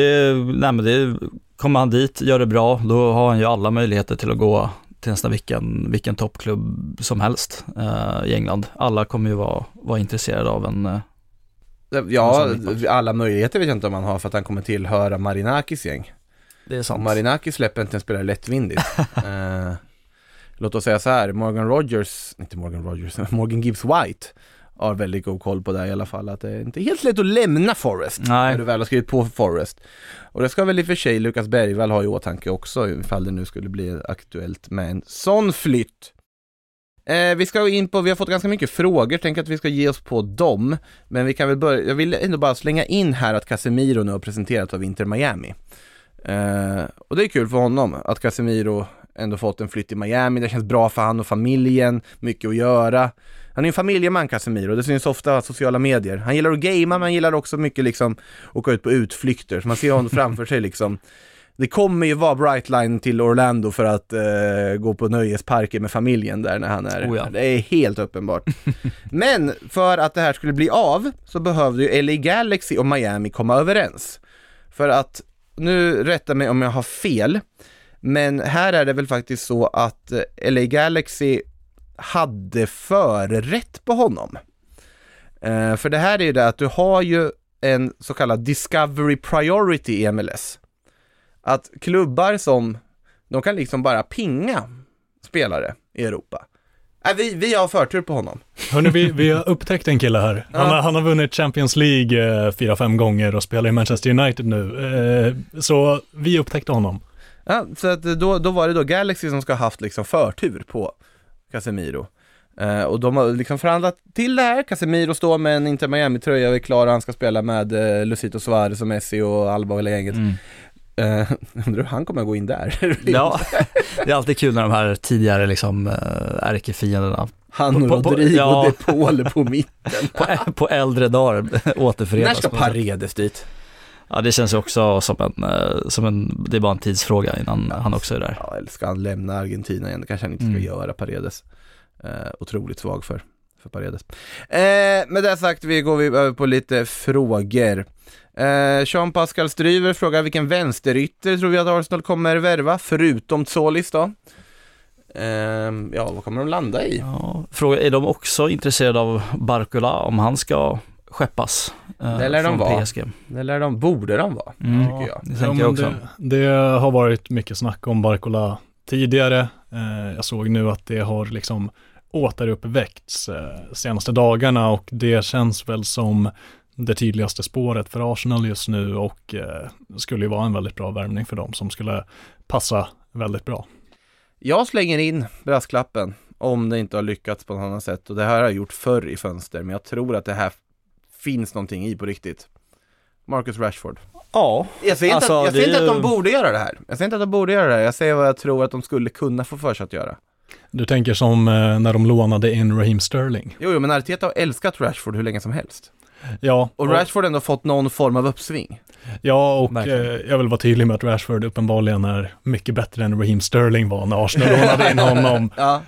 kommer han dit, gör det bra, då har han ju alla möjligheter till att gå till nästan vilken toppklubb som helst i England. Alla kommer ju vara intresserade av en... alla möjligheter vet jag inte om han har för att han kommer tillhöra Marinakis gäng. Det är sant. Marinakis släpper inte en spelare lättvindigt. Låt oss säga så här, Morgan Gibbs White har väldigt god koll på det i alla fall, att det är inte helt lätt att lämna Forest när du väl har skrivit på för Forest. Och det ska väl i och för sig Lukas Bergvall ha i åtanke också ifall det nu skulle bli aktuellt med en sån flytt. Vi har fått ganska mycket frågor, tänk att vi ska ge oss på dem, men vi kan väl börja, jag vill ändå bara slänga in här att Casemiro nu har presenterat av Inter Miami. Och det är kul för honom att Casemiro ändå fått en flytt i Miami. Det känns bra för han och familjen, mycket att göra. Han är en familjeman, Casemiro. Det syns ofta på sociala medier. Han gillar att gamea, men han gillar också mycket liksom åka ut på utflykter. Så man ser honom framför sig liksom. Det kommer ju vara Brightline till Orlando för att gå på nöjesparker med familjen där när han är. Oh ja. Det är helt uppenbart. Men för att det här skulle bli av så behövde ju LA Galaxy och Miami komma överens. För att, nu rätta mig om jag har fel, men här är det väl faktiskt så att LA Galaxy hade förrätt på honom. För det här är ju det att du har ju en så kallad discovery priority i MLS. Att klubbar som, de kan liksom bara pinga spelare i Europa. Vi har förtur på honom. Hörrni, vi har upptäckt en kille här. Han har vunnit Champions League 4-5 gånger och spelar i Manchester United nu. Så vi upptäckte honom. Ja, så att då var det då Galaxy som ska ha haft liksom förtur på Casemiro. Och de har liksom förhandlat till det här. Casemiro står med en Inter Miami-tröja och är klar och han ska spela med Luisito Suarez och Messi och Alba och hela gänget. Undrar hur han kommer att gå in där. Ja, det är alltid kul när de här tidigare liksom ärkefienderna han och Rodrigo de Paul på mitten på äldre dagar återförenas. När ska Paredes dit? Ja, det känns ju också som en det är bara en tidsfråga innan han också är där. Ja, eller ska han lämna Argentina igen? Det kanske han inte ska göra, Paredes. Otroligt svag för Paredes. Med det sagt, vi går över på lite frågor. Jean-Pascal Stryver frågar vilken vänsterytter tror vi att Arsenal kommer värva, förutom Tsolis då? Vad kommer de landa i? Ja, fråga, är de också intresserade av Barcola om han ska skeppas det lär de vara. PSG? Det borde de vara, tycker jag. Det tänker jag också. Det har varit mycket snack om Barcola tidigare. Jag såg nu att det har liksom återuppväckts senaste dagarna och det känns väl som det tydligaste spåret för Arsenal just nu och skulle ju vara en väldigt bra värvning för dem som skulle passa väldigt bra. Jag slänger in brasklappen om det inte har lyckats på något annat sätt och det här har jag gjort förr i fönster, men jag tror att det här finns någonting i på riktigt. Marcus Rashford. Ja. Jag säger inte att de borde göra det här. Jag säger vad jag tror att de skulle kunna få för sig att göra. Du tänker som när de lånade in Raheem Sterling. Jo, men Arteta har älskat Rashford hur länge som helst. Ja. Och Rashford har ändå fått någon form av uppsving. Ja, och jag vill vara tydlig med att Rashford uppenbarligen är mycket bättre än Raheem Sterling var när Arsenal lånade in honom.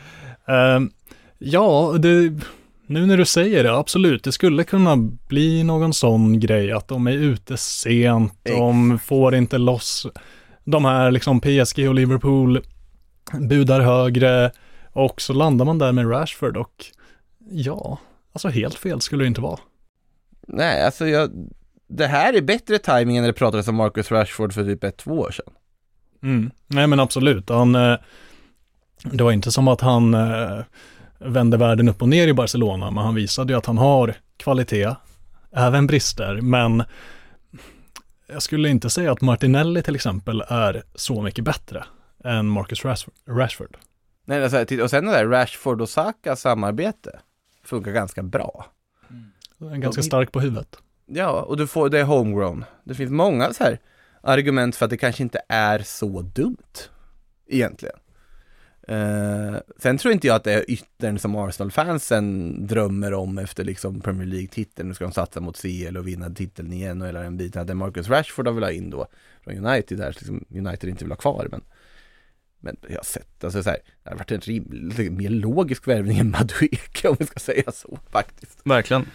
Nu när du säger det, absolut, det skulle kunna bli någon sån grej att de är ute sent, de får inte loss de här liksom PSG och Liverpool budar högre och så landar man där med Rashford och helt fel skulle det inte vara. Nej, det här är bättre timing än när det pratades om Marcus Rashford för typ 1-2 år sedan. Nej men absolut, det var inte som att han vände världen upp och ner i Barcelona, men han visade ju att han har kvalitet, även brister, men jag skulle inte säga att Martinelli till exempel är så mycket bättre än Marcus Rashford. Nej, och sen det där Rashford och Saka samarbete funkar ganska bra. Ganska stark på huvudet. Ja, och det är homegrown. Det finns många så här argument för att det kanske inte är så dumt egentligen. Sen tror inte jag att det är yttern som Arsenal-fansen drömmer om efter liksom Premier League-titeln. Nu ska de satsa mot CL och vinna titeln igen och hela den biten. Att det är Marcus Rashford vill ha in då från United där liksom United inte vill ha kvar. Men jag har sett, så här, det har varit en mer logisk värvning än Madueke om vi ska säga så faktiskt. Verkligen.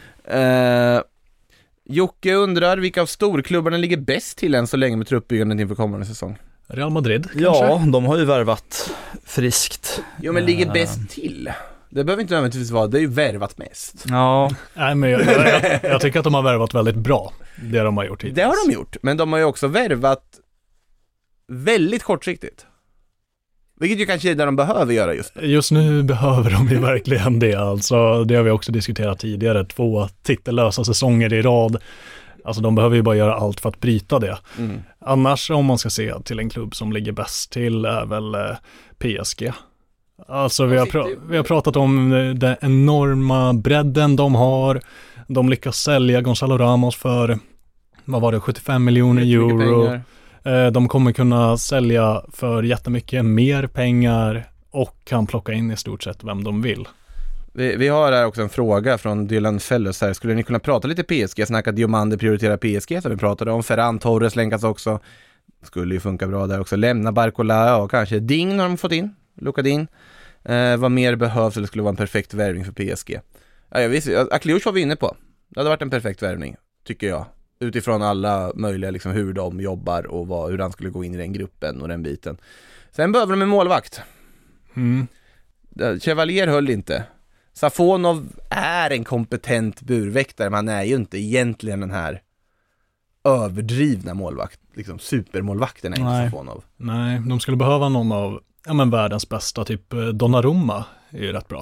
Jocke undrar vilka av storklubbarna ligger bäst till än så länge med truppbyggandet inför kommande säsong. Real Madrid kanske? Ja, de har ju värvat friskt. Jo, men ligger bäst till. Det behöver inte nödvändigtvis vara, det är ju värvat mest. Ja. Nej, men jag tycker att de har värvat väldigt bra, det de har gjort hittills. Det har de gjort, men de har ju också värvat väldigt kortsiktigt. Vilket ju kanske är det de behöver göra just nu. Just nu behöver de ju verkligen det. Alltså, det har vi också diskuterat tidigare. 2 titellösa säsonger i rad. Alltså de behöver ju bara göra allt för att bryta det. Annars om man ska se till en klubb som ligger bäst till är väl PSG. Alltså vi har pratat om den enorma bredden de har. De lyckas sälja Gonzalo Ramos för, 75 miljoner euro. De kommer kunna sälja för jättemycket mer pengar och kan plocka in i stort sett vem de vill. Vi har här också en fråga från Dylan Fellows här. Skulle ni kunna prata lite PSG? Snacka Diomande prioriterar PSG som vi pratade om. Ferran Torres länkas också. Skulle ju funka bra där också. Lämna Barcola och kanske Ding har de fått in. Luka Ding. Vad mer behövs eller skulle vara en perfekt värvning för PSG? Ja, jag visste. Akliouche var vi inne på. Det hade varit en perfekt värvning, tycker jag. Utifrån alla möjliga liksom, hur de jobbar och hur han skulle gå in i den gruppen och den biten. Sen behöver de en målvakt. Chevalier höll inte. Safonov är en kompetent burväktare, men han är ju inte egentligen den här överdrivna målvakt, liksom supermålvakten är inte Safonov. Nej, de skulle behöva någon av världens bästa, typ Donnarumma är ju rätt bra.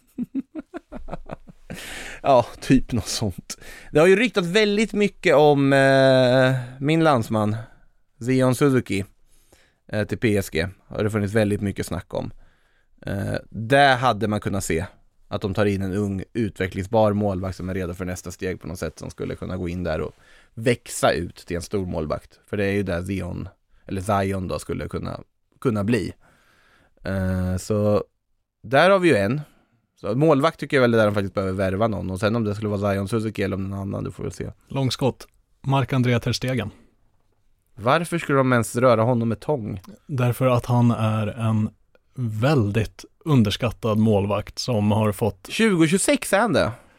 Ja, typ något sånt. Det har ju ryktat väldigt mycket om min landsman Zion Suzuki till PSG. Har det funnits väldigt mycket snack om. Där hade man kunnat se att de tar in en ung utvecklingsbar målvakt som är redo för nästa steg på något sätt, som skulle kunna gå in där och växa ut till en stor målvakt. För det är ju där Zion då skulle kunna bli. Så där har vi ju en. Så målvakt tycker jag väl är där de faktiskt behöver värva någon. Och sen om det skulle vara Zion Suzuki eller om någon annan, du får väl se. Långskott. Marc-André ter Stegen. Varför skulle de ens röra honom med tång? Därför att han är en väldigt underskattad målvakt som har fått... 2026 är han det?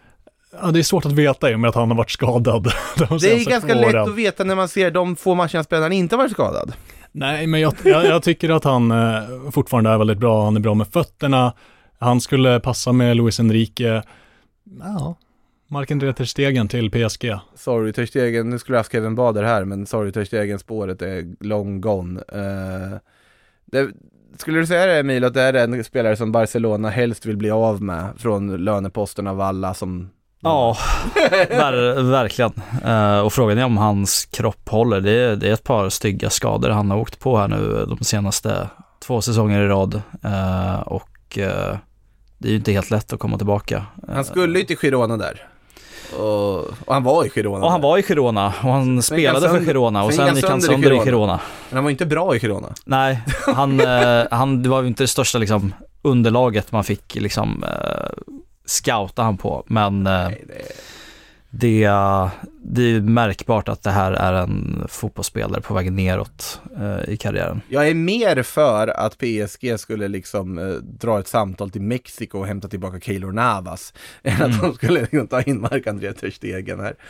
Ja, det är svårt att veta i och med att han har varit skadad. Det är ganska lätt att veta när man ser de få matcherna spelaren inte varit skadad. Nej, men jag tycker att han fortfarande är väldigt bra. Han är bra med fötterna. Han skulle passa med Luis Enrique. Ja, Marc-André ter Stegen till PSG. Sorry ter Stegen, nu skulle jag ha Kevin Bader här, men sorry ter Stegen, spåret är long gone. Skulle du säga det, Emil, att det är en spelare som Barcelona helst vill bli av med från löneposten av alla som... Ja, verkligen. Och frågan är om hans kropp håller. Det är ett par stygga skador han har åkt på här nu de senaste 2 säsonger i rad. Och det är ju inte helt lätt att komma tillbaka. Han skulle ju till Girona där. Och han var i Girona. Och han var i Girona. Och han spelade för Girona. Och sen gick han sönder i Girona. Men han var inte bra i Girona. Nej, det var ju inte det största liksom, underlaget man fick liksom, scouta han på. Men det är märkbart att det här är en fotbollsspelare på väg neråt i karriären. Jag är mer för att PSG skulle liksom dra ett samtal till Mexiko och hämta tillbaka Keylor Navas än att de skulle liksom ta in Marc-André ter Stegen här.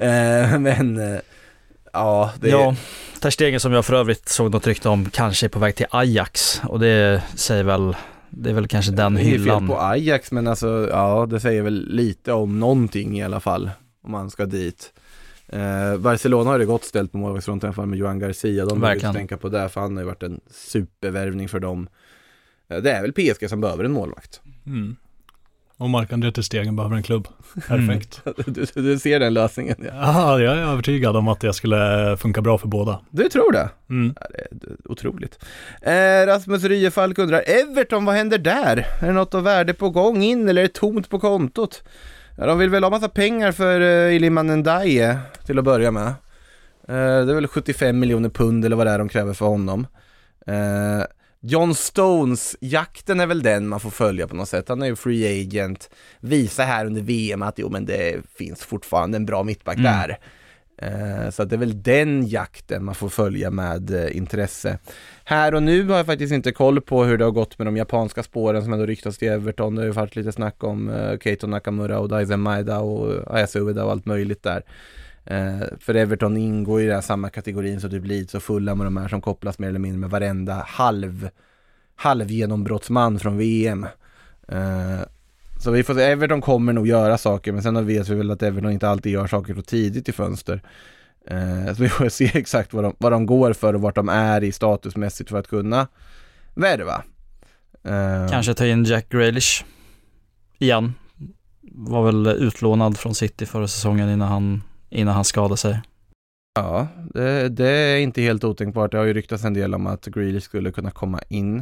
Ja, ter Stegen som jag för övrigt såg något rykte om kanske är på väg till Ajax, och det säger väl, det är väl kanske den hyllan. Det är fel på Ajax, men alltså, ja, det säger väl lite om någonting i alla fall, om man ska dit. Barcelona har det gott ställt på målvaktsfronten med Johan Garcia. De vill tänka på det, för han har ju varit en supervärvning för dem. Det är väl PSG som behöver en målvakt. Mm. Och Marc-André ter Stegen behöver en klubb. Perfekt. Du ser den lösningen. Ja, jag är övertygad om att det skulle funka bra för båda. Du tror det? Mm. Ja, det är otroligt. Rasmus Ryefalk undrar, Everton, vad händer där? Är det något av värde på gång in eller är det tomt på kontot? Ja, de vill väl ha massa pengar för Iliman Ndiaye till att börja med. Det är väl 75 miljoner pund eller vad det är de kräver för honom. John Stones, jakten är väl den man får följa på något sätt. Han är ju free agent. Visa här under VM att men det finns fortfarande en bra mittback där. Så att det är väl den jakten man får följa med intresse. Här och nu har jag faktiskt inte koll på hur det har gått med de japanska spåren som ändå ryktas till Everton. Det har ju varit lite snack om Keito Nakamura och Daisen Maeda och Ayase Ueda och allt möjligt där. För Everton ingår i den här samma kategorin, så det blir så fulla med de här som kopplas mer eller mindre med varenda halvgenombrottsman från VM. Så vi får se, Everton kommer nog göra saker, men sen vet vi väl att Everton inte alltid gör saker så tidigt i fönster. Så vi får se exakt vad de går för och vart de är i statusmässigt för att kunna värva. Kanske ta in Jack Grealish igen. Var väl utlånad från City förra säsongen innan han skadade sig. Ja, det är inte helt otänkbart. Det har ju ryktats en del om att Grealish skulle kunna komma in.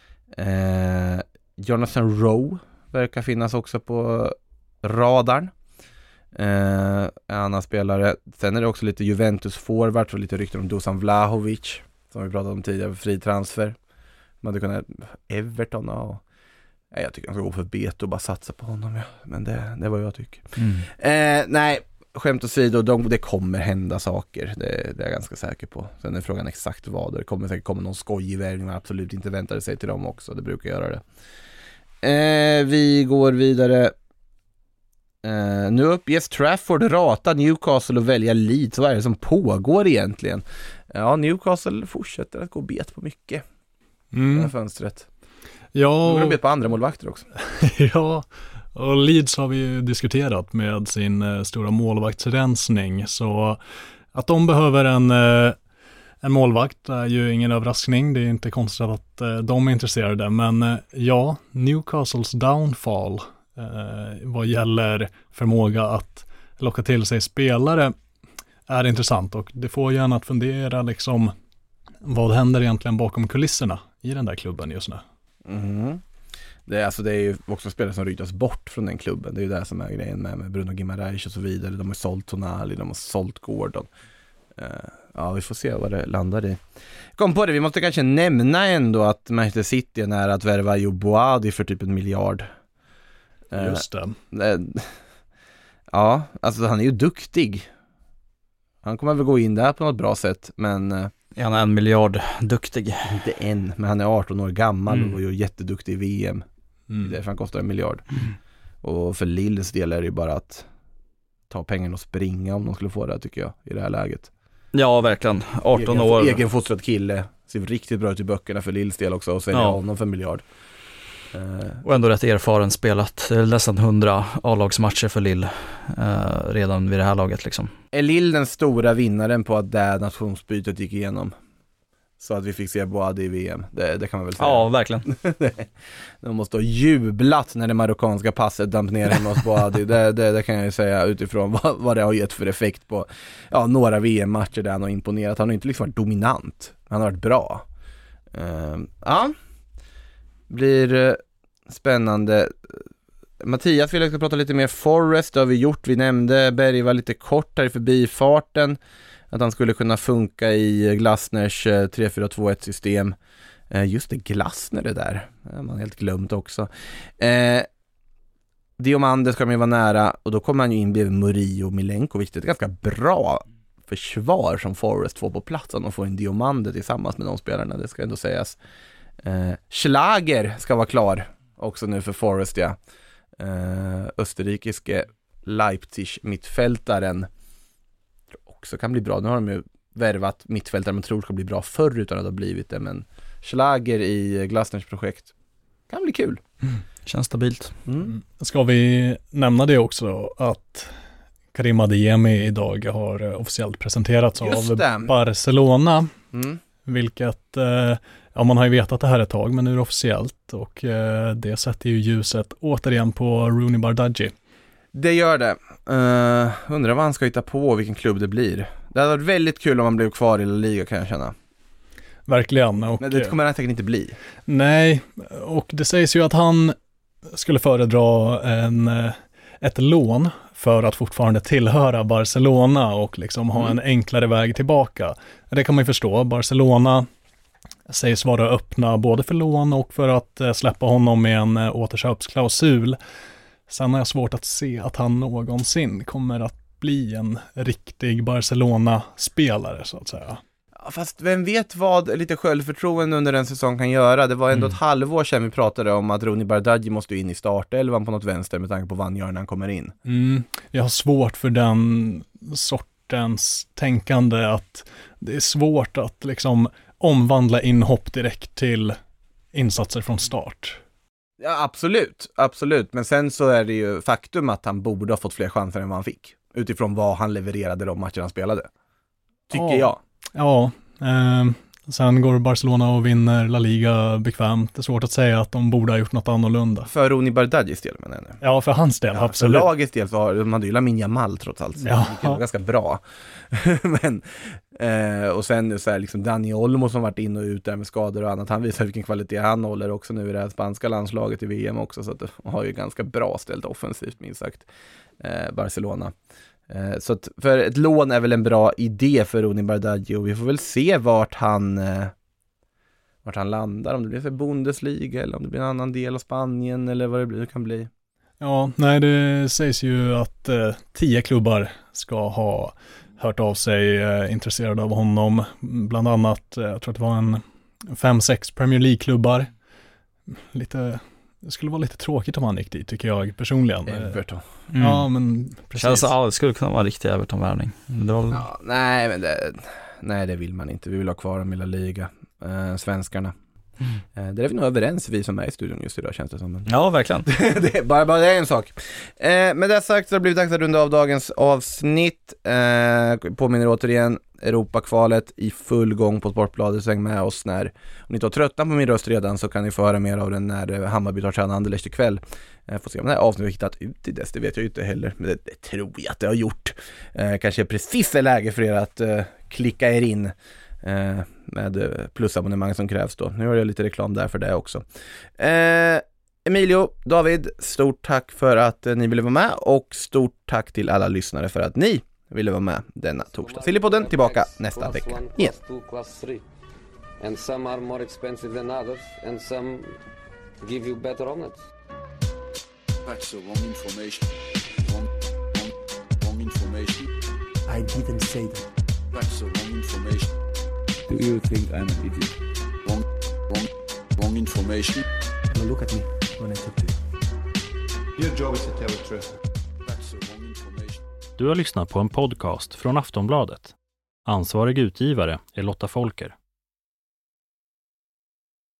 Jonathan Rowe verkar finnas också på radarn. En annan spelare. Sen är det också lite Juventus forward och lite rykten om Dusan Vlahovic som vi pratade om tidigare för fri transfer. Man hade kunnat Everton och jag tycker han ska gå för Beto och bara satsa på honom. Ja. Men det är vad jag tycker. Nej, skämt åsido, det kommer hända saker. Det är jag ganska säker på. Sen är frågan exakt vad. Det kommer säkert komma någon skojig värvning man absolut inte väntade sig till dem också. Det brukar göra det. Vi går vidare. Nu uppges Trafford rata Newcastle och välja Leeds. Vad är det som pågår egentligen? Ja, Newcastle fortsätter att gå bet på mycket. Det här fönstret. Ja. Nu går de bet på andra målvakter också. Ja, och Leeds har vi ju diskuterat med sin stora målvaktsrensning. Så att de behöver en målvakt är ju ingen överraskning. Det är inte konstigt att de är intresserade. Men ja, Newcastles downfall vad gäller förmåga att locka till sig spelare är intressant. Och det får gärna att fundera liksom, vad händer egentligen bakom kulisserna i den där klubben just nu. Det är ju också spelare som ryktas bort från den klubben. Det är ju det som är grejen med Bruno Guimaraes och så vidare. De har sålt Tonali, de har sålt Gordon. Ja, vi får se vad det landar i. Kom på det, vi måste kanske nämna ändå att Manchester City är nära att värva Ayoub Boadi för typ 1 miljard. Just det. Ja, alltså han är ju duktig. Han kommer väl gå in där på något bra sätt, men han är 1 miljard duktig. Inte än, men han är 18 år gammal och är jätteduktig i VM. Det är därför han kostar 1 miljard. Och för Lilles del är det ju bara att ta pengarna och springa om de skulle få det, tycker jag, i det här läget. Ja, verkligen. 18 år. Egenfostrad kille. Ser riktigt bra ut i böckerna för Lills del också och sälja honom för 1 miljard. Och ändå rätt erfaren, spelat nästan 100 A-lagsmatcher för Lille redan vid det här laget liksom. Är Lille den stora vinnaren på att det nationsbytet gick igenom? Så att vi fick se Boadi i VM. Det kan man väl säga. Ja, verkligen. De måste ha jublat när det marockanska passet damp ner hemma hos Boadi. Det kan jag ju säga utifrån vad det har gett för effekt på några VM-matcher där han har imponerat. Han har inte liksom varit dominant. Han har varit bra. Blir spännande. Mattias vill jag ska prata lite mer Forrest. Det har vi gjort. Vi nämnde Berg var lite kort här i förbifarten. Att han skulle kunna funka i Glasners 3-4-2-1 system. Just det, Glasner det där. Man har helt glömt också. Diomande ska man ju vara nära. Och då kommer han ju in bredvid Murillo och Milenkovic. Det är ett ganska bra försvar som Forrest får på plats. Om de får en Diomande tillsammans med de spelarna. Det ska ändå sägas. Schlager ska vara klar också nu för Forrest, ja. Österrikiske Leipzig-mittfältaren också kan bli bra. Nu har de ju värvat mittfältare man tror ska bli bra förr utan att det har blivit det, men Schlager i Glasners projekt kan bli kul. Känns stabilt. Ska vi nämna det också att Karim Adeyemi idag har officiellt presenterats av Barcelona. Vilket, man har ju vetat det här ett tag, men nu är det officiellt och det sätter ju ljuset återigen på Rooney Bardghji. Det gör det. Undrar vad han ska hitta på, vilken klubb det blir. Det hade varit väldigt kul om han blev kvar i La Liga, kan jag känna. Verkligen. Och, men det kommer han säkert inte bli. Nej, och det sägs ju att han skulle föredra ett lån för att fortfarande tillhöra Barcelona och liksom ha en enklare väg tillbaka. Det kan man ju förstå. Barcelona sägs vara öppna både för lån och för att släppa honom med en återköpsklausul. Sen har jag svårt att se att han någonsin kommer att bli en riktig Barcelona-spelare, så att säga. Ja, fast vem vet vad lite självförtroende under en säsong kan göra. Det var ändå ett halvår sedan vi pratade om att Rooney Bardghji måste in i startelvan på något vänster med tanke på vad han gör när han kommer in. Jag har svårt för den sortens tänkande att det är svårt att liksom omvandla inhopp direkt till insatser från start. Ja, absolut. Men sen så är det ju faktum att han borde ha fått fler chanser än vad han fick. Utifrån vad han levererade de matcher han spelade. Tycker jag. Ja, sen går Barcelona och vinner La Liga bekvämt. Det är svårt att säga att de borde ha gjort något annorlunda. För Rooney Bardghjis del, men nej. Ja, för hans del, absolut. För lagets del så har man ju Lamine Yamal trots allt. Ja. Det var ganska bra. Men, och sen så här, liksom Dani Olmo som varit in och ut där med skador och annat. Han visar vilken kvalitet han håller också nu i det här spanska landslaget i VM också. Så att det har ju ganska bra ställt offensivt, minst sagt, Barcelona. Så att för ett lån är väl en bra idé för Rooney Bardghji och vi får väl se vart han landar, om det blir för Bundesliga eller om det blir en annan del av Spanien eller vad det kan bli. Ja, nej, det sägs ju att 10 klubbar ska ha hört av sig intresserade av honom, bland annat, jag tror att det var 5-6 Premier League-klubbar. Det skulle vara lite tråkigt om han gick dit, tycker jag personligen. Everton. Ja, men precis. Det skulle kunna vara en riktig Everton-värvning. Nej, det vill man inte. Vi vill ha kvar dem i La Liga. Svenskarna. Det är vi nog överens, vi som är i studion just idag, känns det som. Ja, verkligen. Det är bara det är en sak. Med det sagt så har det blivit dags att runda av dagens avsnitt. Påminner återigen, Europakvalet i full gång på Sportbladet. Sväng med oss när, om ni inte har tröttnat på min röst redan, så kan ni få höra mer av den när Hammarby tar sig an Anderlecht ikväll. Får se om det här avsnittet har hittat ut i dess, det vet jag ju inte heller, men det tror jag att det har gjort. Kanske precis är läge för er att klicka er in med plusabonnemang som krävs då. Nu har jag lite reklam där för det också. Emilio, David, stort tack för att ni ville vara med och stort tack till alla lyssnare för att ni ville vara med denna torsdag. Sillypodden tillbaka nästa vecka igen. And some are more expensive than others and some give you better omelets. That's the wrong information. Wrong information. I didn't say that. That's the wrong information. Do you think I'm an idiot? Wrong information. Now look at me when I talk to you. Your job is to tell the truth. That's the wrong information. Du har lyssnat på en podcast från Aftonbladet. Ansvarig utgivare är Lotta Folker.